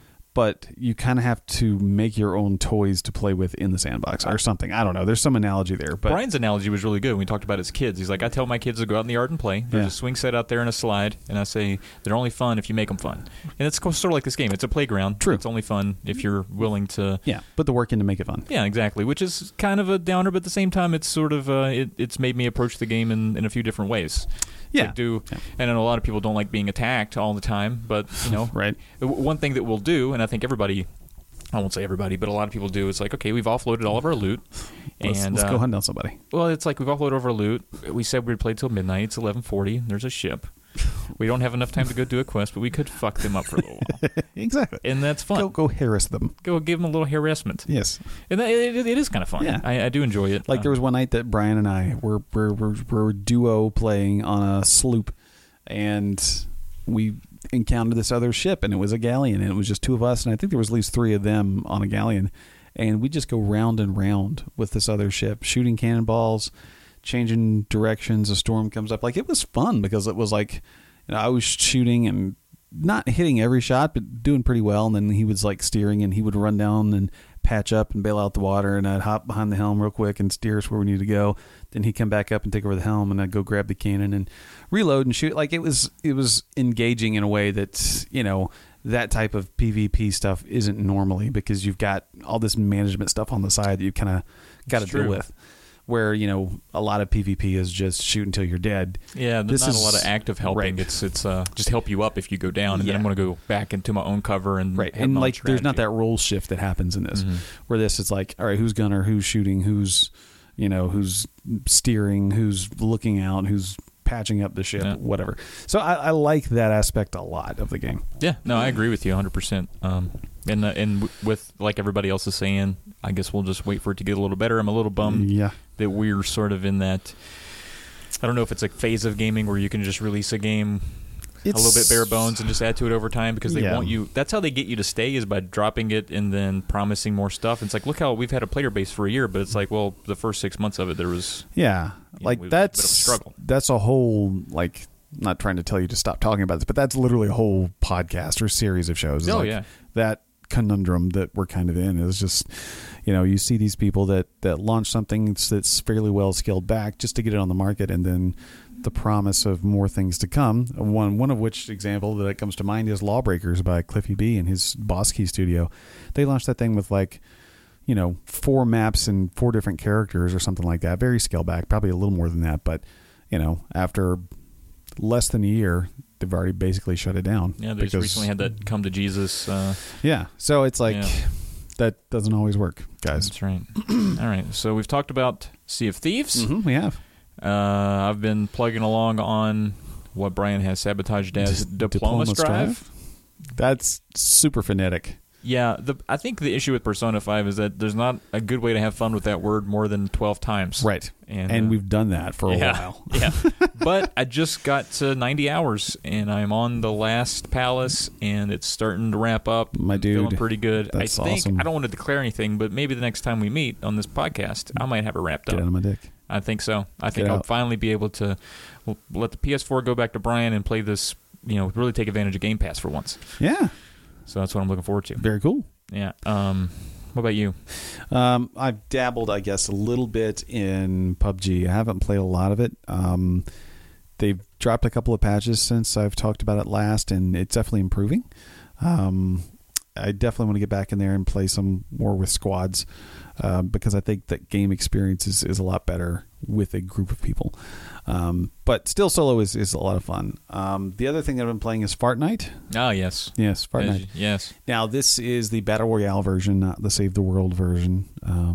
but you kind of have to make your own toys to play with in the sandbox or something. I don't know. There's some analogy there. But Brian's analogy was really good when we talked about his kids. He's like, I tell my kids to go out in the yard and play. There's a swing set out there and a slide, and I say they're only fun if you make them fun. And it's sort of like this game. It's a playground. True. It's only fun if you're willing to... Yeah, put the work in to make it fun. Yeah, exactly, which is kind of a downer, but at the same time, it's sort of... it's made me approach the game in a few different ways. Yeah. And I know a lot of people don't like being attacked all the time, but, right. One thing that we'll do, and I think everybody... I won't say everybody, but a lot of people do. It's like, okay, we've offloaded all of our loot. Let's go hunt down somebody. Well, it's like we've offloaded all of our loot. We said we'd play till midnight. It's 11:40. There's a ship. We don't have enough time to go do a quest, but we could fuck them up for a little while. Exactly. And that's fun. Go harass them. Go give them a little harassment. Yes. And it is kind of fun. Yeah. I do enjoy it. Like there was one night that Brian and I were duo playing on a sloop, and we encountered this other ship, and it was a galleon, and it was just two of us, and I think there was at least three of them on a galleon, and we just go round and round with this other ship, shooting cannonballs, changing directions. A storm comes up. Like, it was fun because it was like, I was shooting and not hitting every shot, but doing pretty well, and then he was like steering, and he would run down and patch up and bail out the water, and I'd hop behind the helm real quick and steer us where we need to go. Then he'd come back up and take over the helm, and I'd go grab the cannon and reload and shoot. Like, it was engaging in a way that, that type of PvP stuff isn't normally, because you've got all this management stuff on the side that you kind of got to deal with. Where, a lot of PvP is just shoot until you're dead. Yeah, there's not a lot of active helping. Right. It's just help you up if you go down, and then I'm going to go back into my own cover and and like there's not that role shift that happens in this. Mm-hmm. Where this, it's like, all right, who's gunner, who's shooting, who's steering, who's looking out, who's patching up the ship, whatever. So I like that aspect a lot of the game. Yeah, no, I agree with you 100%. And with, like everybody else is saying, I guess we'll just wait for it to get a little better. I'm a little bummed that we're sort of in that, I don't know if it's a phase of gaming where you can just release a game a little bit bare bones and just add to it over time because they want you. That's how they get you to stay, is by dropping it and then promising more stuff. It's like, look how we've had a player base for a year, but it's like, well, the first 6 months of it, there was like that's a struggle. That's a whole, like, not trying to tell you to stop talking about this, but that's literally a whole podcast or series of shows. That conundrum that we're kind of in is just, you see these people that launch something that's fairly well scaled back just to get it on the market, and then the promise of more things to come. One of which example that comes to mind is Lawbreakers by Cliffy B and his Boss Key studio. They launched that thing with 4 maps and 4 different characters or something like that. Very scaled back, probably a little more than that, but after less than a year, they've already basically shut it down. Yeah, they just recently had that Come to Jesus. So it's like that doesn't always work, guys. That's right. All right, so we've talked about Sea of Thieves. Mm-hmm, we have. I've been plugging along on what Brian has sabotaged as Diploma Strive. That's super phonetic. Yeah, I think the issue with Persona 5 is that there's not a good way to have fun with that word more than 12 times. Right. And we've done that for a while. Yeah. But I just got to 90 hours, and I'm on the last palace, and it's starting to wrap up. My dude. Feeling pretty good. That's I think, awesome. I don't want to declare anything, but maybe the next time we meet on this podcast, I might have it wrapped up. Get out of my dick. I think so. I think I'll finally be able to let the PS4 go back to Brian and play this, really take advantage of Game Pass for once. Yeah. So that's what I'm looking forward to. Very cool. Yeah. What about you? I've dabbled, I guess, a little bit in PUBG. I haven't played a lot of it. They've dropped a couple of patches since I've talked about it last, and it's definitely improving. I definitely want to get back in there and play some more with squads because I think that game experience is a lot better with a group of people. But still, solo is a lot of fun. The other thing that I've been playing is Fortnite. Oh, yes. Yes, Fortnite. Yes. Now, this is the Battle Royale version, not the Save the World version.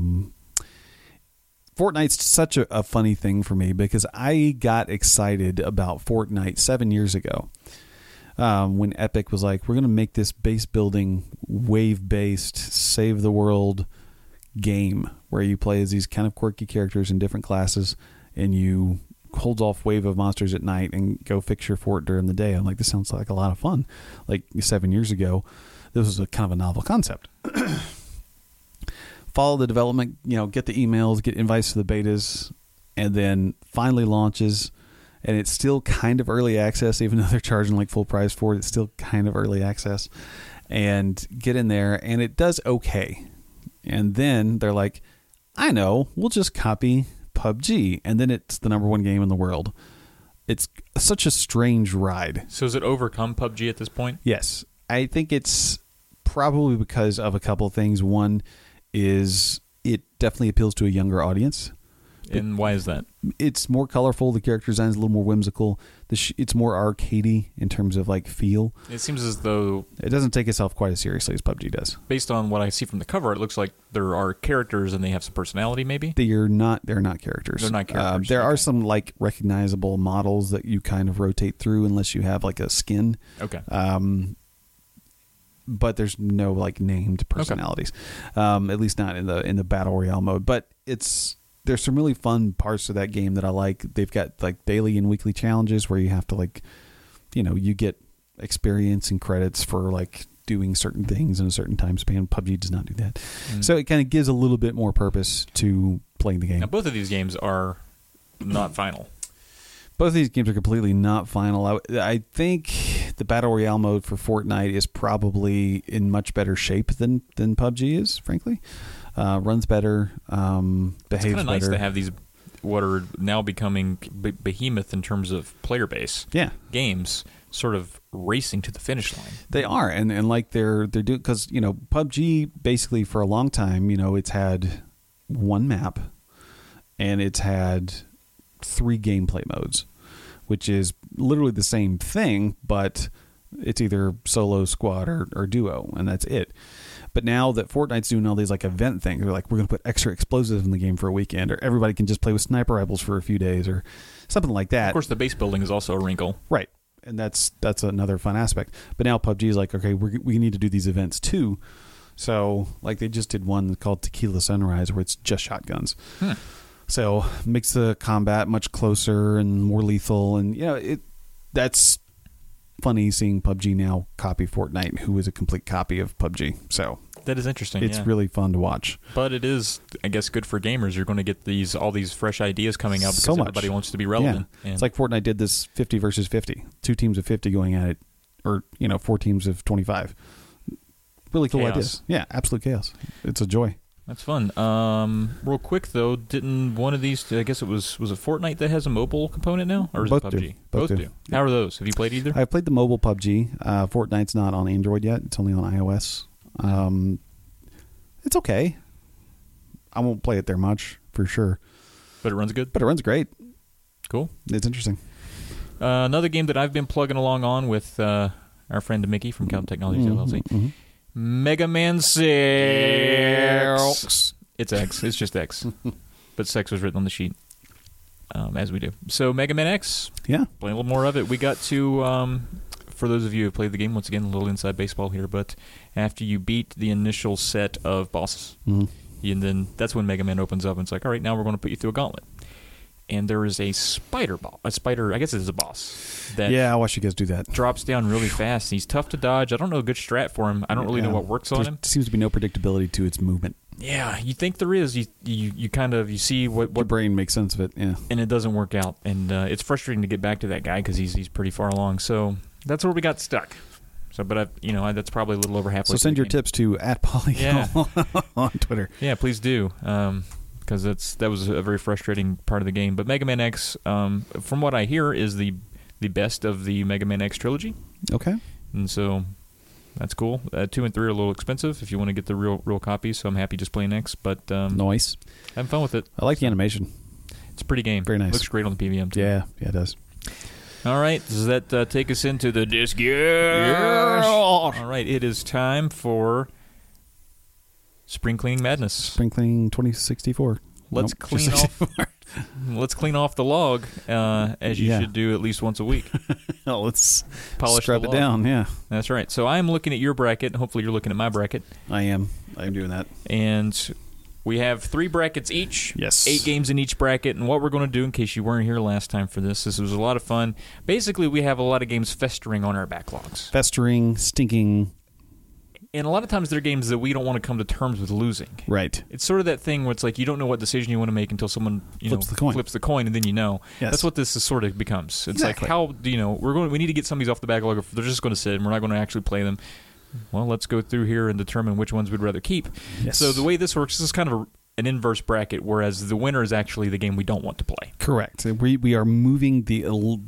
Fortnite's such a funny thing for me because I got excited about Fortnite 7 years ago. When Epic was like, we're going to make this base building, wave-based, save the world game where you play as these kind of quirky characters in different classes and you hold off wave of monsters at night and go fix your fort during the day. I'm like, this sounds like a lot of fun. Like 7 years ago, this was a kind of a novel concept. Follow the development, get the emails, get invites to the betas, and then finally launches. And it's still kind of early access, even though they're charging like full price for it. It's still kind of early access. And get in there, and it does okay. And then they're like, I know, we'll just copy PUBG. And then it's the #1 game in the world. It's such a strange ride. So has it overcome PUBG at this point? Yes. I think it's probably because of a couple of things. One is it definitely appeals to a younger audience. And why is that? It's more colorful. The character design is a little more whimsical. It's more arcadey in terms of like feel. It seems as though it doesn't take itself quite as seriously as PUBG does. Based on what I see from the cover, it looks like there are characters and they have some personality. Maybe they're not characters. They're not characters. There are some like recognizable models that you kind of rotate through unless you have like a skin. Okay. But there's no like named personalities. Okay. At least not in the battle royale mode. But there's some really fun parts of that game that I like. They've got like daily and weekly challenges where you have to like, you get experience and credits for like doing certain things in a certain time span. PUBG does not do that. So it kind of gives a little bit more purpose to playing the game. Now, both of these games are not final. Both of these games are completely not final. I think the Battle Royale mode for Fortnite is probably in much better shape than PUBG is, frankly. Runs better, behaves better. It's kind of nice to have these what are now becoming behemoth in terms of player base games sort of racing to the finish line. They are, and like they're doing, because PUBG basically for a long time, it's had one map and it's had 3 gameplay modes, which is literally the same thing, but it's either solo, squad, or duo, and that's it. But now that Fortnite's doing all these like event things, they're like, we're going to put extra explosives in the game for a weekend, or everybody can just play with sniper rifles for a few days, or something like that. Of course, the base building is also a wrinkle, right? And that's another fun aspect. But now PUBG is like, okay, we need to do these events too. So like they just did one called Tequila Sunrise, where it's just shotguns. So makes the combat much closer and more lethal, and that's funny seeing PUBG now copy Fortnite, who is a complete copy of PUBG. So that is interesting. It's really fun to watch. But it is, I guess, good for gamers. You're going to get all these fresh ideas coming out because everybody wants to be relevant. Yeah. It's like Fortnite did this 50 versus 50. 2 teams of 50 going at it, or 4 teams of 25. Really cool ideas. Yeah, absolute chaos. It's a joy. That's fun. Real quick though, didn't one of these? I guess it was it Fortnite that has a mobile component now, or is it PUBG? Both do. How are those? Have you played either? I've played the mobile PUBG. Fortnite's not on Android yet; it's only on iOS. It's okay. I won't play it there much for sure, but it runs good. But it runs great. Cool. It's interesting. Another game that I've been plugging along on with our friend Mickey from Calton Technologies LLC. Mm-hmm. Mega Man 6. It's X. It's just X. But 6 was written on the sheet, as we do. So Mega Man X. Yeah. Playing a little more of it. We got to, for those of you who played the game, once again, a little inside baseball here, but after you beat the initial set of bosses, and then that's when Mega Man opens up and it's like, all right, now we're going to put you through a gauntlet. And there is a spider, I guess it is a boss. I watched you guys do that. Drops down really fast. He's tough to dodge. I don't know a good strat for him. I don't really know what works on him. There seems to be no predictability to its movement. Yeah, you think there is. You kind of see what your brain makes sense of it. Yeah, and it doesn't work out. And it's frustrating to get back to that guy because he's pretty far along. So that's where we got stuck. So, but that's probably a little over halfway. So send your tips to @polykill on Twitter. Yeah, please do. Because that was a very frustrating part of the game. But Mega Man X, from what I hear, is the best of the Mega Man X trilogy. Okay. And so that's cool. 2 and 3 are a little expensive if you want to get the real copies, so I'm happy just playing X. But nice. Having fun with it. I like the animation. It's a pretty game. Very nice. Looks great on the PVM, too. Yeah, it does. All right, does that take us into the disc? Yeah. All right, it is time for Spring Cleaning Madness. Spring Cleaning 2064. Let's clean off the log, as you should do at least once a week. Let's polish scrub it down. Yeah, that's right. So I'm looking at your bracket. Hopefully, you're looking at my bracket. I am doing that. And we have 3 brackets each. Yes. 8 games in each bracket. And what we're going to do, in case you weren't here last time for this was a lot of fun. Basically, we have a lot of games festering on our backlogs. Festering, stinking. And a lot of times they're games that we don't want to come to terms with losing. Right. It's sort of that thing where it's like you don't know what decision you want to make until someone flips the coin, and then you know. Yes. That's what this is sort of becomes. It's exactly. like how we need to get some of these off the backlog. If they're just going to sit and we're not going to actually play them. Well, let's go through here and determine which ones we'd rather keep. Yes. So the way this works, this is kind of an inverse bracket, whereas the winner is actually the game we don't want to play. Correct. We are moving the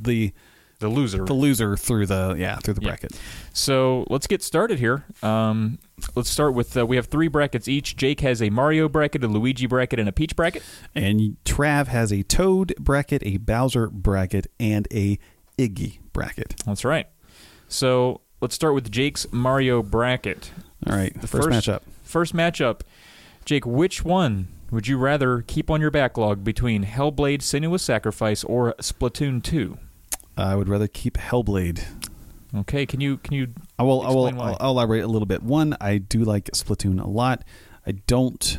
loser through the bracket. So let's get started here. Let's start with we have 3 brackets each. Jake has a Mario bracket, a Luigi bracket, and a Peach bracket. And Trav has a Toad bracket, a Bowser bracket, and a Iggy bracket. That's right. So let's start with Jake's Mario bracket. All right. The first matchup. First matchup. Jake, which one would you rather keep on your backlog between Hellblade: Senua's Sacrifice or Splatoon 2? I would rather keep Hellblade. Okay, can you? I will elaborate a little bit. One, I do like Splatoon a lot. I don't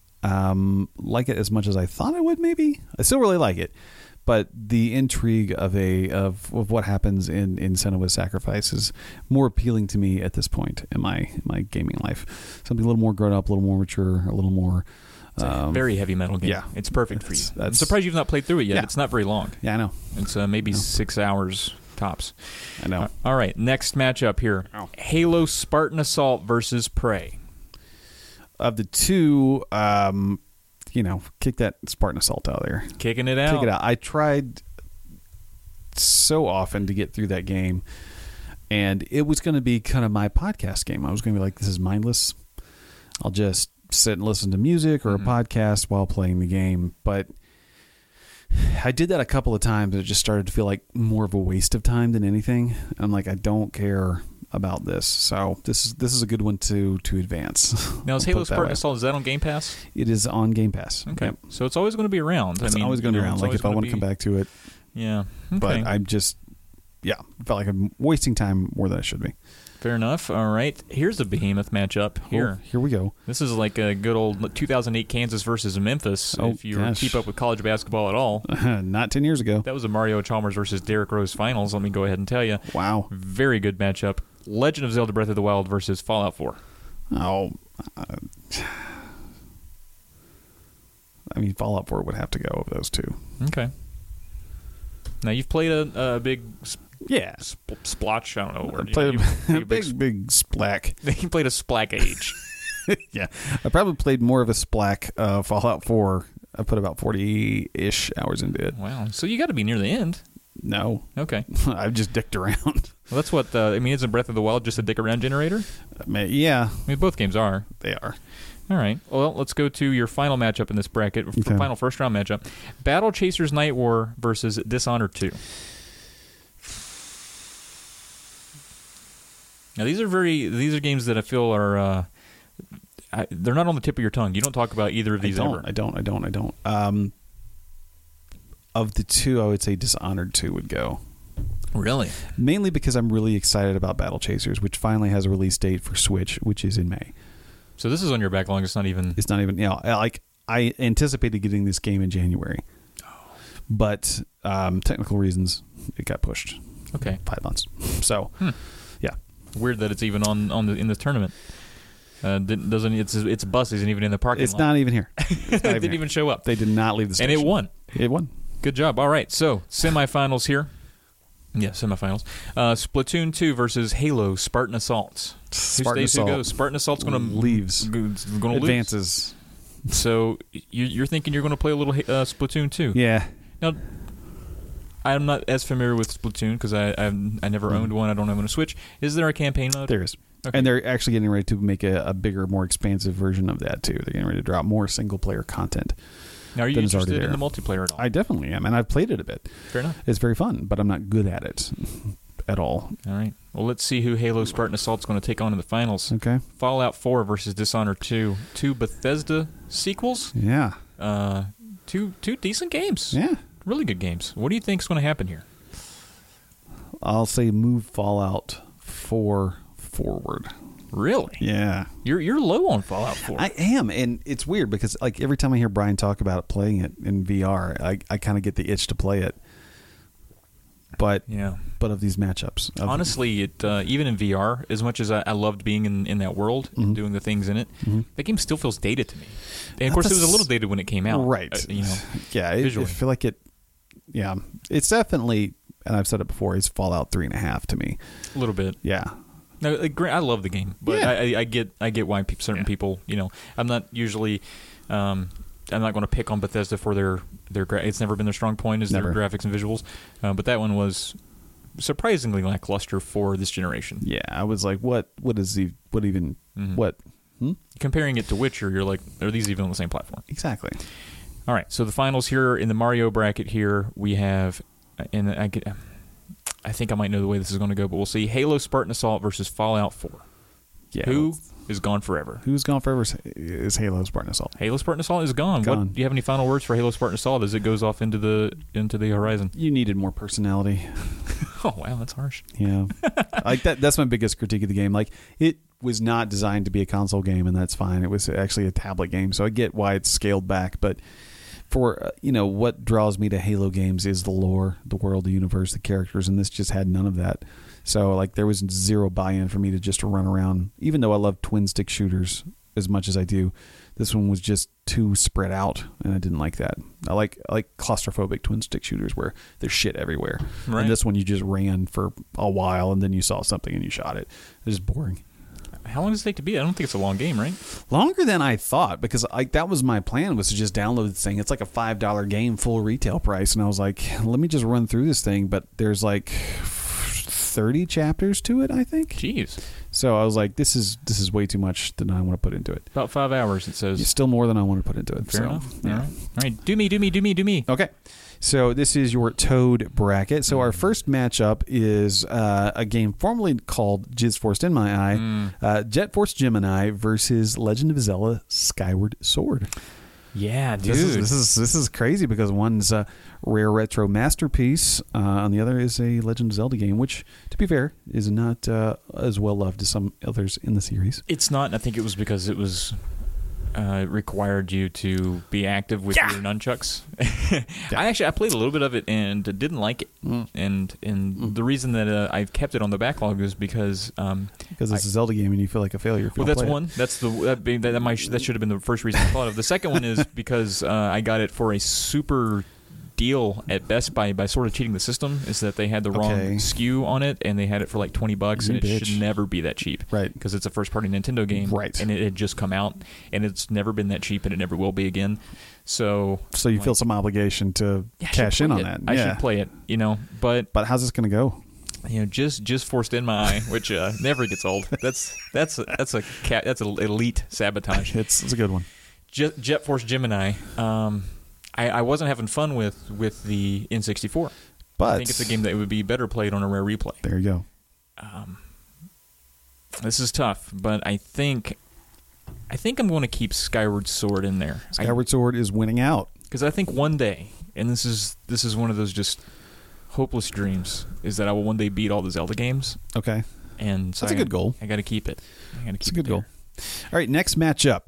like it as much as I thought I would. Maybe I still really like it, but the intrigue of what happens in Senua's Sacrifice is more appealing to me at this point in my gaming life. Something a little more grown up, a little more mature, a little more. It's a very heavy metal game. Yeah. It's perfect for you. I'm surprised you've not played through it yet. Yeah. It's not very long. Yeah, I know. It's maybe 6 hours tops. I know. All right, next matchup here. Oh. Halo Spartan Assault versus Prey. Of the two, kick that Spartan Assault out of there. Kicking it out. Kick it out. I tried so often to get through that game, and it was going to be kind of my podcast game. I was going to be like, this is mindless. I'll just sit and listen to music or a podcast while playing the game. But I did that a couple of times, and it just started to feel like more of a waste of time than anything. I'm like, I don't care about this. So this is a good one to advance. Now, is Halo Spartan Assault, is that on Game Pass? It is on Game Pass. Okay. Yep. So it's always going to be around. It's always going to be around. Like if I want to come back to it. Yeah. Okay. But I'm just yeah, I felt like I'm wasting time more than I should be. Fair enough. All right. Here's a behemoth matchup. Here we go. This is like a good old 2008 Kansas versus Memphis. If you keep up with college basketball at all. Not 10 years ago. That was a Mario Chalmers versus Derrick Rose finals. Let me go ahead and tell you. Wow. Very good matchup. Legend of Zelda Breath of the Wild versus Fallout 4. Oh. I mean, Fallout 4 would have to go over those two. Okay. Now, you've played a big... Yeah. Splotch, I don't know. I played a big splack. You played a splack age. Yeah. I probably played more of a splack Fallout 4. I put about 40-ish hours into it. Wow. So you got to be near the end. No. Okay. I've just dicked around. Well, that's what, isn't Breath of the Wild just a dick around generator? Yeah. I mean, both games are. They are. All right. Well, let's go to your final matchup in this bracket. Okay. Final first round matchup. Battle Chasers Night War versus Dishonored 2. Now, these are games that I feel are they're not on the tip of your tongue. You don't talk about either of these ever. I don't. Of the two, I would say Dishonored 2 would go. Really? Mainly because I'm really excited about Battle Chasers, which finally has a release date for Switch, which is in May. So this is on your backlog. It's not even. Like I anticipated getting this game in January, but technical reasons it got pushed. Okay, 5 months. So, yeah. Weird that it's even in the tournament. Its bus isn't even in the parking lot. It's not even here. It didn't even show up. They did not leave the station. And it won. It won. Good job. All right, so semifinals here. Yeah, semifinals. Splatoon 2 versus Halo Spartan Assaults. Spartan Assault. Spartan Assault's going to leaves. Advances. So you're thinking you're going to play a little Splatoon 2? Yeah. Now, I'm not as familiar with Splatoon because I never owned one. I don't have one to Switch. Is there a campaign mode? There is. Okay. And they're actually getting ready to make a bigger, more expansive version of that, too. They're getting ready to drop more single-player content. Now, are you interested in the multiplayer at all? I definitely am, and I've played it a bit. Fair enough. It's very fun, but I'm not good at it at all. All right. Well, let's see who Halo Spartan Assault's going to take on in the finals. Okay. Fallout 4 versus Dishonored 2. 2 Bethesda sequels. Yeah. Two decent games. Yeah. Really good games. What do you think's going to happen here? I'll say move Fallout 4 forward. Really? Yeah. You're low on Fallout 4. I am, and it's weird because like every time I hear Brian talk about playing it in VR, I kind of get the itch to play it. But of these matchups. Honestly, it even in VR, as much as I loved being in that world and doing the things in it, that game still feels dated to me. And of course, it was a little dated when it came out. Right. Yeah. I feel like it. Yeah. It's definitely, and I've said it before, it's Fallout 3.5 to me. A little bit. Yeah. No, I love the game, but I get why certain people. I'm not usually. I'm not going to pick on Bethesda for their it's never been their strong point is their graphics and visuals, but that one was surprisingly lackluster for this generation. Yeah, I was like, what comparing it to Witcher, you're like, are these even on the same platform? Exactly. All right, so the finals here in the Mario bracket here we have, and I think I might know the way this is going to go, but we'll see. Halo Spartan Assault versus Fallout 4. Yeah. Who is gone forever? Who's gone forever is Halo Spartan Assault. Halo Spartan Assault is gone. Do you have any final words for Halo Spartan Assault as it goes off into the horizon? You needed more personality. Oh, wow, that's harsh. Yeah. Like that's my biggest critique of the game. Like, it was not designed to be a console game, and that's fine. It was actually a tablet game, so I get why it's scaled back, but for what draws me to Halo games is the lore, the world, the universe, the characters, and this just had none of that. So like there was zero buy-in for me to just run around. Even though I love twin stick shooters as much as I do, this one was just too spread out, and I didn't like that. I like claustrophobic twin stick shooters where there's shit everywhere. Right. And this one you just ran for a while and then you saw something and you shot it. It was boring. How long does it take to beat? I don't think it's a long game, right? Longer than I thought, because that was my plan, was to just download this thing. It's like a $5 game, full retail price, and I was like, let me just run through this thing. But there's like 30 chapters to it, I think. Jeez. So I was like, this is way too much than I want to put into it. About 5 hours, it says. It's still more than I want to put into it. Fair enough. Yeah. All right. Do me. Okay. So this is your Toad bracket. So our first matchup is a game formerly called Jizz Forced in My Eye, Jet Force Gemini versus Legend of Zelda Skyward Sword. Yeah, dude. This is crazy because one's a rare retro masterpiece, and the other is a Legend of Zelda game, which, to be fair, is not as well loved as some others in the series. It's not, and I think it was because it was required you to be active with your nunchucks. I played a little bit of it and didn't like it, and the reason that I've kept it on the backlog is because it's a Zelda game and you feel like a failure. If you well, don't that's play one. It. That should have been the first reason I thought of. The second one is because I got it for a super deal at Best Buy by sort of cheating the system. Is that they had the wrong SKU on it and they had it for like $20 and it should never be that cheap, right? Because it's a first party Nintendo game, right? And it had just come out and it's never been that cheap and it never will be again. So you feel some obligation to cash in on that. I should play it, but how's this going to go? Just forced in my eye, which never gets old. That's elite sabotage. It's a good one. Jet Force Gemini. I wasn't having fun with the N64, but I think it's a game that would be better played on a rare replay. There you go. This is tough, but I think I'm going to keep Skyward Sword in there. Skyward Sword is winning out because I think one day, and this is one of those just hopeless dreams, is that I will one day beat all the Zelda games. Okay, and so that's a good goal. I got to keep it. It's a good goal. All right, next matchup: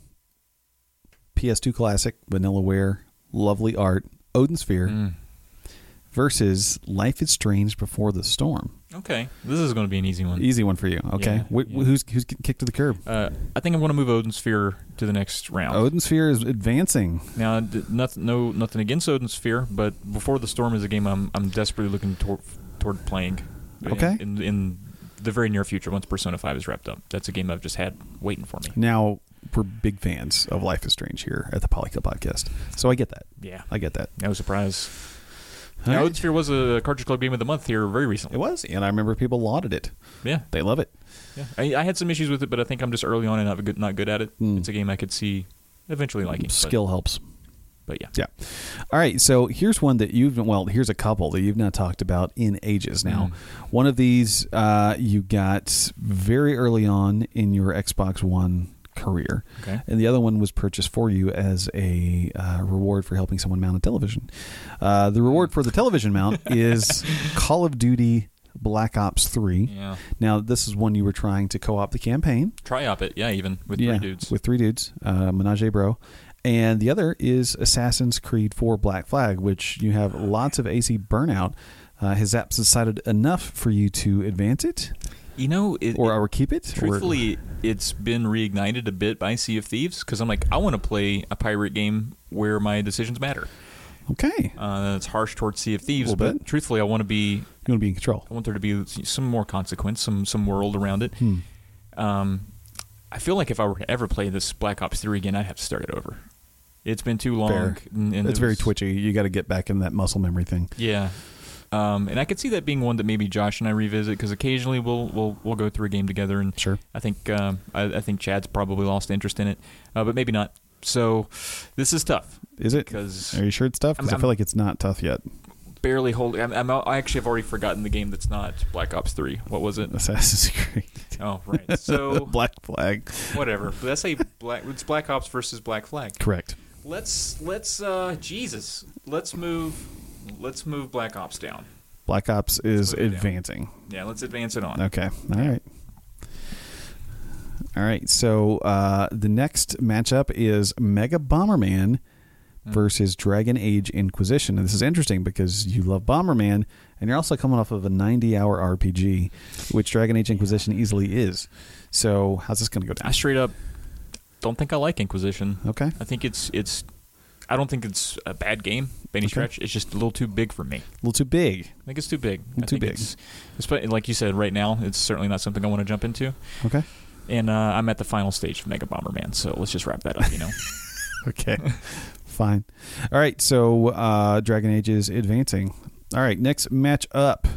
PS2 classic, Vanillaware, lovely art, Odin Sphere versus Life is Strange Before the Storm. Okay, this is going to be an easy one. Easy one for you. Okay, who's getting kicked to the curb? I think I'm going to move Odin Sphere to the next round. Odin Sphere is advancing. Now, nothing against Odin Sphere, but Before the Storm is a game I'm desperately looking toward playing. Okay, in the very near future, once Persona 5 is wrapped up. That's a game I've just had waiting for me. Now, we're big fans of Life is Strange here at the Polykill Podcast, so I get that. Yeah, I get that. No surprise. Now, Odin Sphere was a Cartridge Club Game of the Month here very recently. It was, and I remember people lauded it. Yeah, they love it. Yeah, I had some issues with it, but I think I'm just early on and not good at it. It's a game I could see eventually liking. Skill helps. But yeah. Yeah. All right, so here's one that here's a couple that you've not talked about in ages now. One of these you got very early on in your Xbox One career. Okay. And the other one was purchased for you as a reward for helping someone mount a television. The reward for the television mount is Call of Duty Black Ops 3. Yeah. Now, this is one you were trying to co-op the campaign. Try-op it, even with 3 dudes. With 3 dudes, Menage a Bro. And the other is Assassin's Creed 4 Black Flag, which you have lots of AC burnout. Has that subsided enough for you to advance it? Or keep it? Truthfully, it's been reignited a bit by Sea of Thieves because I'm like, I want to play a pirate game where my decisions matter. Okay. It's harsh towards Sea of Thieves, but truthfully, I want to be. You want to be in control. I want there to be some more consequence, some world around it. I feel like if I were to ever play this Black Ops 3 again, I'd have to start it over. It's been too long. Fair. And it's very twitchy. You got to get back in that muscle memory thing. Yeah. And I could see that being one that maybe Josh and I revisit because occasionally we'll go through a game together. And sure. I think Chad's probably lost interest in it, but maybe not. So this is tough. Is it? Are you sure it's tough? Because I feel like it's not tough yet. Barely holding. I actually have already forgotten the game that's not Black Ops 3. What was it? Assassin's Creed. Oh, right. So Black Flag. Whatever. But that's it's Black Ops versus Black Flag. Correct. Let's move Black Ops down. Black Ops is advancing. Yeah, let's advance it on. Okay. All right. So the next matchup is Mega Bomberman versus Dragon Age Inquisition. And this is interesting because you love Bomberman, and you're also coming off of a 90-hour RPG, which Dragon Age Inquisition easily is. So how's this going to go down? I straight up don't think I like Inquisition. Okay. I think I don't think it's a bad game by any stretch. It's just a little too big for me. A little too big. I think it's too big. Too big. Like you said, right now, it's certainly not something I want to jump into. Okay. And I'm at the final stage of Mega Bomberman, so let's just wrap that up, Okay. Fine. All right, so Dragon Age is advancing. All right, next match up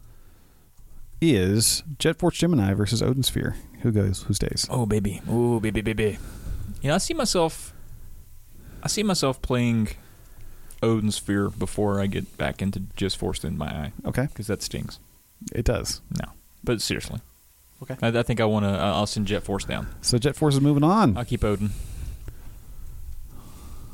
is Jet Force Gemini versus Odin Sphere. Who stays? Oh, baby. Oh, baby. I see myself playing Odin Sphere before I get back into Just Forced in my eye. Okay. Because that stings. It does. No. But seriously. Okay. I think I'll send Jet Force down. So Jet Force is moving on. I'll keep Odin.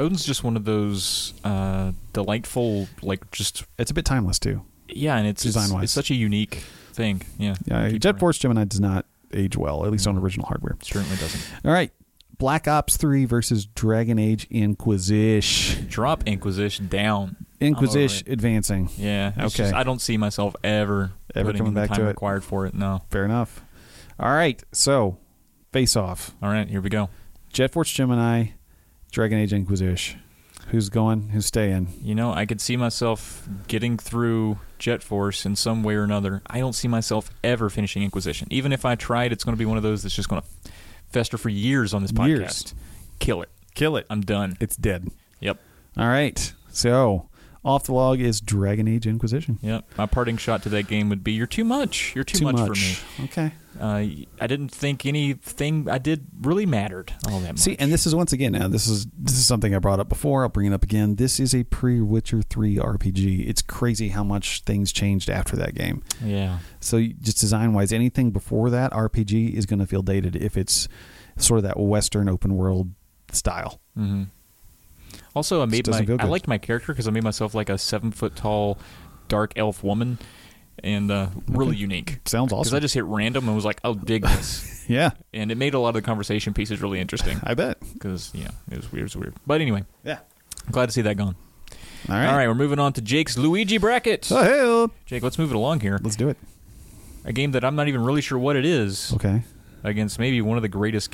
Odin's just one of those delightful, like just... It's a bit timeless, too. Yeah, and it's such a unique thing. Yeah, Jet Force Gemini does not age well, at least on original hardware. It certainly doesn't. All right. Black Ops 3 versus Dragon Age Inquisition. Drop Inquisition down. Inquisition advancing. Yeah. Okay. Just, I don't see myself ever putting coming in the back time to it. required for it. No. Fair enough. All right. So, face off. All right. Here we go. Jet Force Gemini, Dragon Age Inquisition. Who's going? Who's staying? You know, I could see myself getting through Jet Force in some way or another. I don't see myself ever finishing Inquisition. Even if I tried, it's going to be one of those that's just going to fester for years on this podcast. Years. Kill it. Kill it. I'm done. It's dead. Yep. All right. So, off the log is Dragon Age Inquisition. Yep. My parting shot to that game would be, you're too much. You're too much for me. Okay. I didn't think anything I did really mattered all that much. See, and this is once again, now this is something I brought up before. I'll bring it up again. This is a pre-Witcher 3 RPG. It's crazy how much things changed after that game. Yeah. So just design-wise, anything before that RPG is going to feel dated if it's sort of that Western open world style. Mm-hmm. Also, I liked my character because I made myself like a 7-foot-tall dark elf woman. And really unique. Sounds awesome. Because I just hit random and was like, "Oh, dig this." Yeah. And it made a lot of the conversation pieces really interesting. I bet. Because, yeah, it was weird. But anyway. Yeah. I'm glad to see that gone. All right. All right, we're moving on to Jake's Luigi bracket. Oh, hey. Jake, let's move it along here. Let's do it. A game that I'm not even really sure what it is. Okay. Against maybe one of the greatest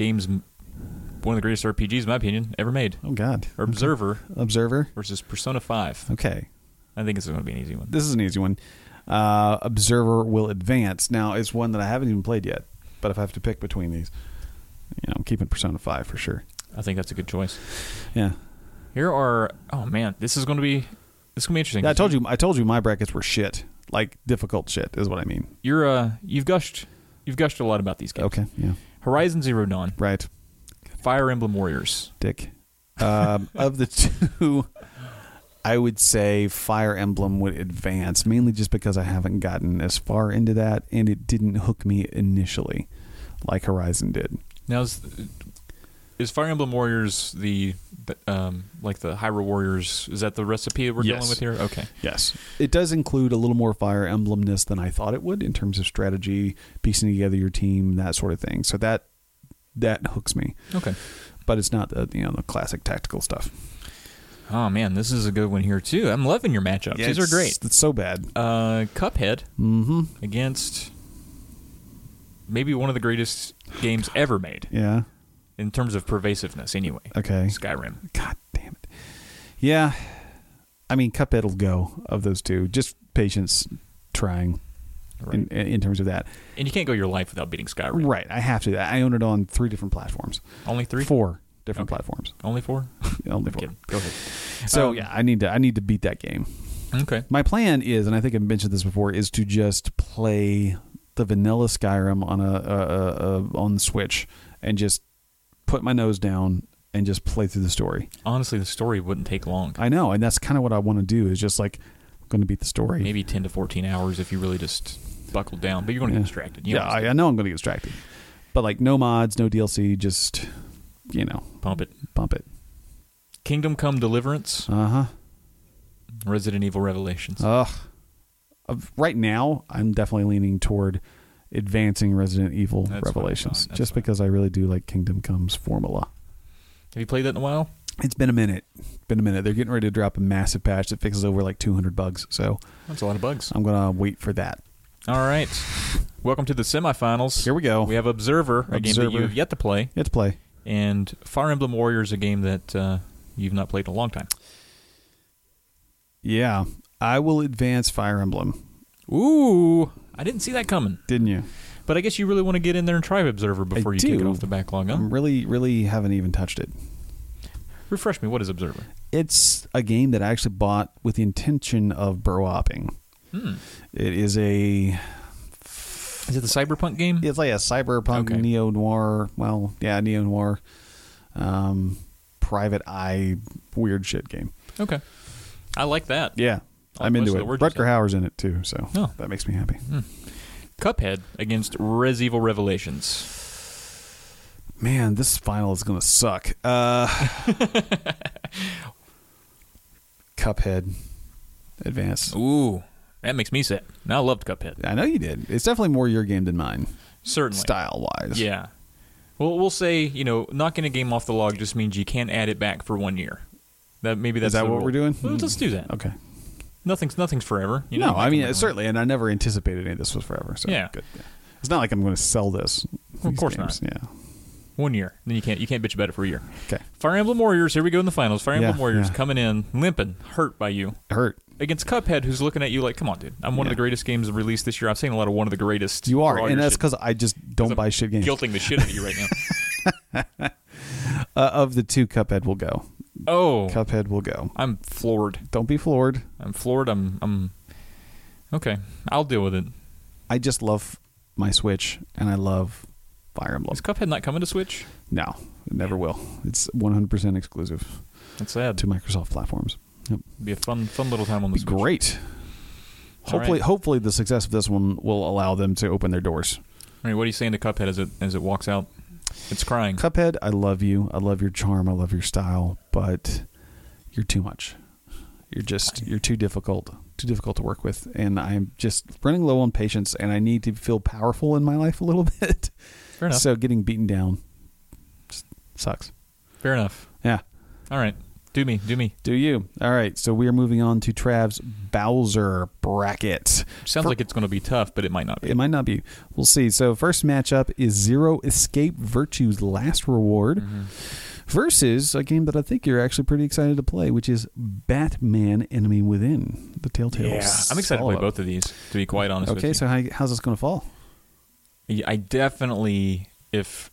RPGs, in my opinion, ever made. Oh, God. Observer. Observer. Versus Persona 5. Okay. I think it's going to be an easy one. This is an easy one. Observer will advance. Now, it's one that I haven't even played yet, but if I have to pick between these, I'm keeping Persona 5 for sure. I think that's a good choice. Yeah. Here are... Oh, man. This is going to be interesting. Yeah, I told you my brackets were shit. Like, difficult shit is what I mean. You've gushed a lot about these games. Okay, yeah. Horizon Zero Dawn. Right. Fire Emblem Warriors. Dick. Of the two... I would say Fire Emblem would advance, mainly just because I haven't gotten as far into that, and it didn't hook me initially like Horizon did. Now, is Fire Emblem Warriors like the Hyrule Warriors? Is that the recipe we're dealing with here? Okay. Yes. It does include a little more Fire Emblem-ness than I thought it would in terms of strategy, piecing together your team, that sort of thing. So that hooks me. Okay. But it's not the classic tactical stuff. Oh, man, this is a good one here, too. I'm loving your matchups. Yeah, these are great. It's so bad. Cuphead against maybe one of the greatest games ever made. Yeah. In terms of pervasiveness, anyway. Okay. Skyrim. God damn it. Yeah. I mean, Cuphead will go of those two. Just patience trying in terms of that. And you can't go your life without beating Skyrim. Right. I have to. I own it on 3 different platforms. Only 3? 4 different platforms. Only 4? Only 4. Go ahead. So, yeah, I need to beat that game. Okay. My plan is, and I think I've mentioned this before, is to just play the vanilla Skyrim on the Switch and just put my nose down and just play through the story. Honestly, the story wouldn't take long. I know, and that's kind of what I want to do, is just like, I'm going to beat the story. Maybe 10 to 14 hours if you really just buckle down, but you're going to get distracted. I know I'm going to get distracted. But like, no mods, no DLC, just, Pump it. Kingdom Come Deliverance. Uh-huh. Resident Evil Revelations. Right now, I'm definitely leaning toward advancing Resident Evil Revelations, just because I really do like Kingdom Come's formula. Have you played that in a while? It's been a minute. They're getting ready to drop a massive patch that fixes over like 200 bugs. So that's a lot of bugs. I'm going to wait for that. All right. Welcome to the semifinals. Here we go. We have Observer, a game that you have yet to play. Yet to play. And Fire Emblem Warriors, a game that you've not played in a long time. Yeah. I will advance Fire Emblem. Ooh. I didn't see that coming. Didn't you? But I guess you really want to get in there and try Observer before you kick it off the backlog, huh? I really haven't even touched it. Refresh me. What is Observer? It's a game that I actually bought with the intention of bro-opping. It is a... Is it the cyberpunk game? It's like a cyberpunk neo-noir. Well, yeah, neo-noir. Private eye weird shit game. Okay. I like that. Yeah. I'm into it. Rutger Hauer's in it too, so that makes me happy. Cuphead against Res Evil Revelations. Man, this final is going to suck. Cuphead Advance. Ooh, that makes me sad. Now I loved Cuphead. I know you did. It's definitely more your game than mine. Certainly. Style-wise. Yeah. Well, we'll say, knocking a game off the log just means you can't add it back for 1 year. Is that what we're doing? Well, let's do that. Okay. Nothing's forever. No, I mean, certainly, and I never anticipated any of this was forever. So yeah. Good. Yeah. It's not like I'm going to sell this. Well, of course games. not. Yeah. 1 year. Then you can't bitch about it for a year. Okay. Fire Emblem Warriors, here we go in the finals. Fire Emblem Warriors coming in, limping, hurt by you. Hurt. Against Cuphead, who's looking at you like, come on, dude. I'm one of the greatest games released this year. I'm saying a lot of one of the greatest. You are, and that's because I just don't buy shit games. Guilting the shit out of you right now. Of the two, Cuphead will go. Oh. Cuphead will go. I'm floored. Don't be floored. I'm floored. I'm okay. I'll deal with it. I just love my Switch, and I love Fire Emblem. Is Cuphead not coming to Switch? No, it never will. It's 100% exclusive. That's sad. To Microsoft platforms. Yep. Be a fun little time on the Switch. Great. Hopefully, the success of this one will allow them to open their doors. I mean, what are you saying to Cuphead as it walks out? It's crying. Cuphead, I love you. I love your charm. I love your style, but you're too much. You're too difficult. Too difficult to work with, and I'm just running low on patience, and I need to feel powerful in my life a little bit. Fair enough. So getting beaten down just sucks. Fair enough. Yeah. All right. Do me. Do you. All right. So we are moving on to Trav's Bowser bracket. Sounds like it's going to be tough, but it might not be. It might not be. We'll see. So first matchup is Zero Escape Virtue's Last Reward versus a game that I think you're actually pretty excited to play, which is Batman Enemy Within, the Telltale. Yeah, I'm excited to play both of these, to be quite honest with you. Okay, so how's this going to fall? I definitely, if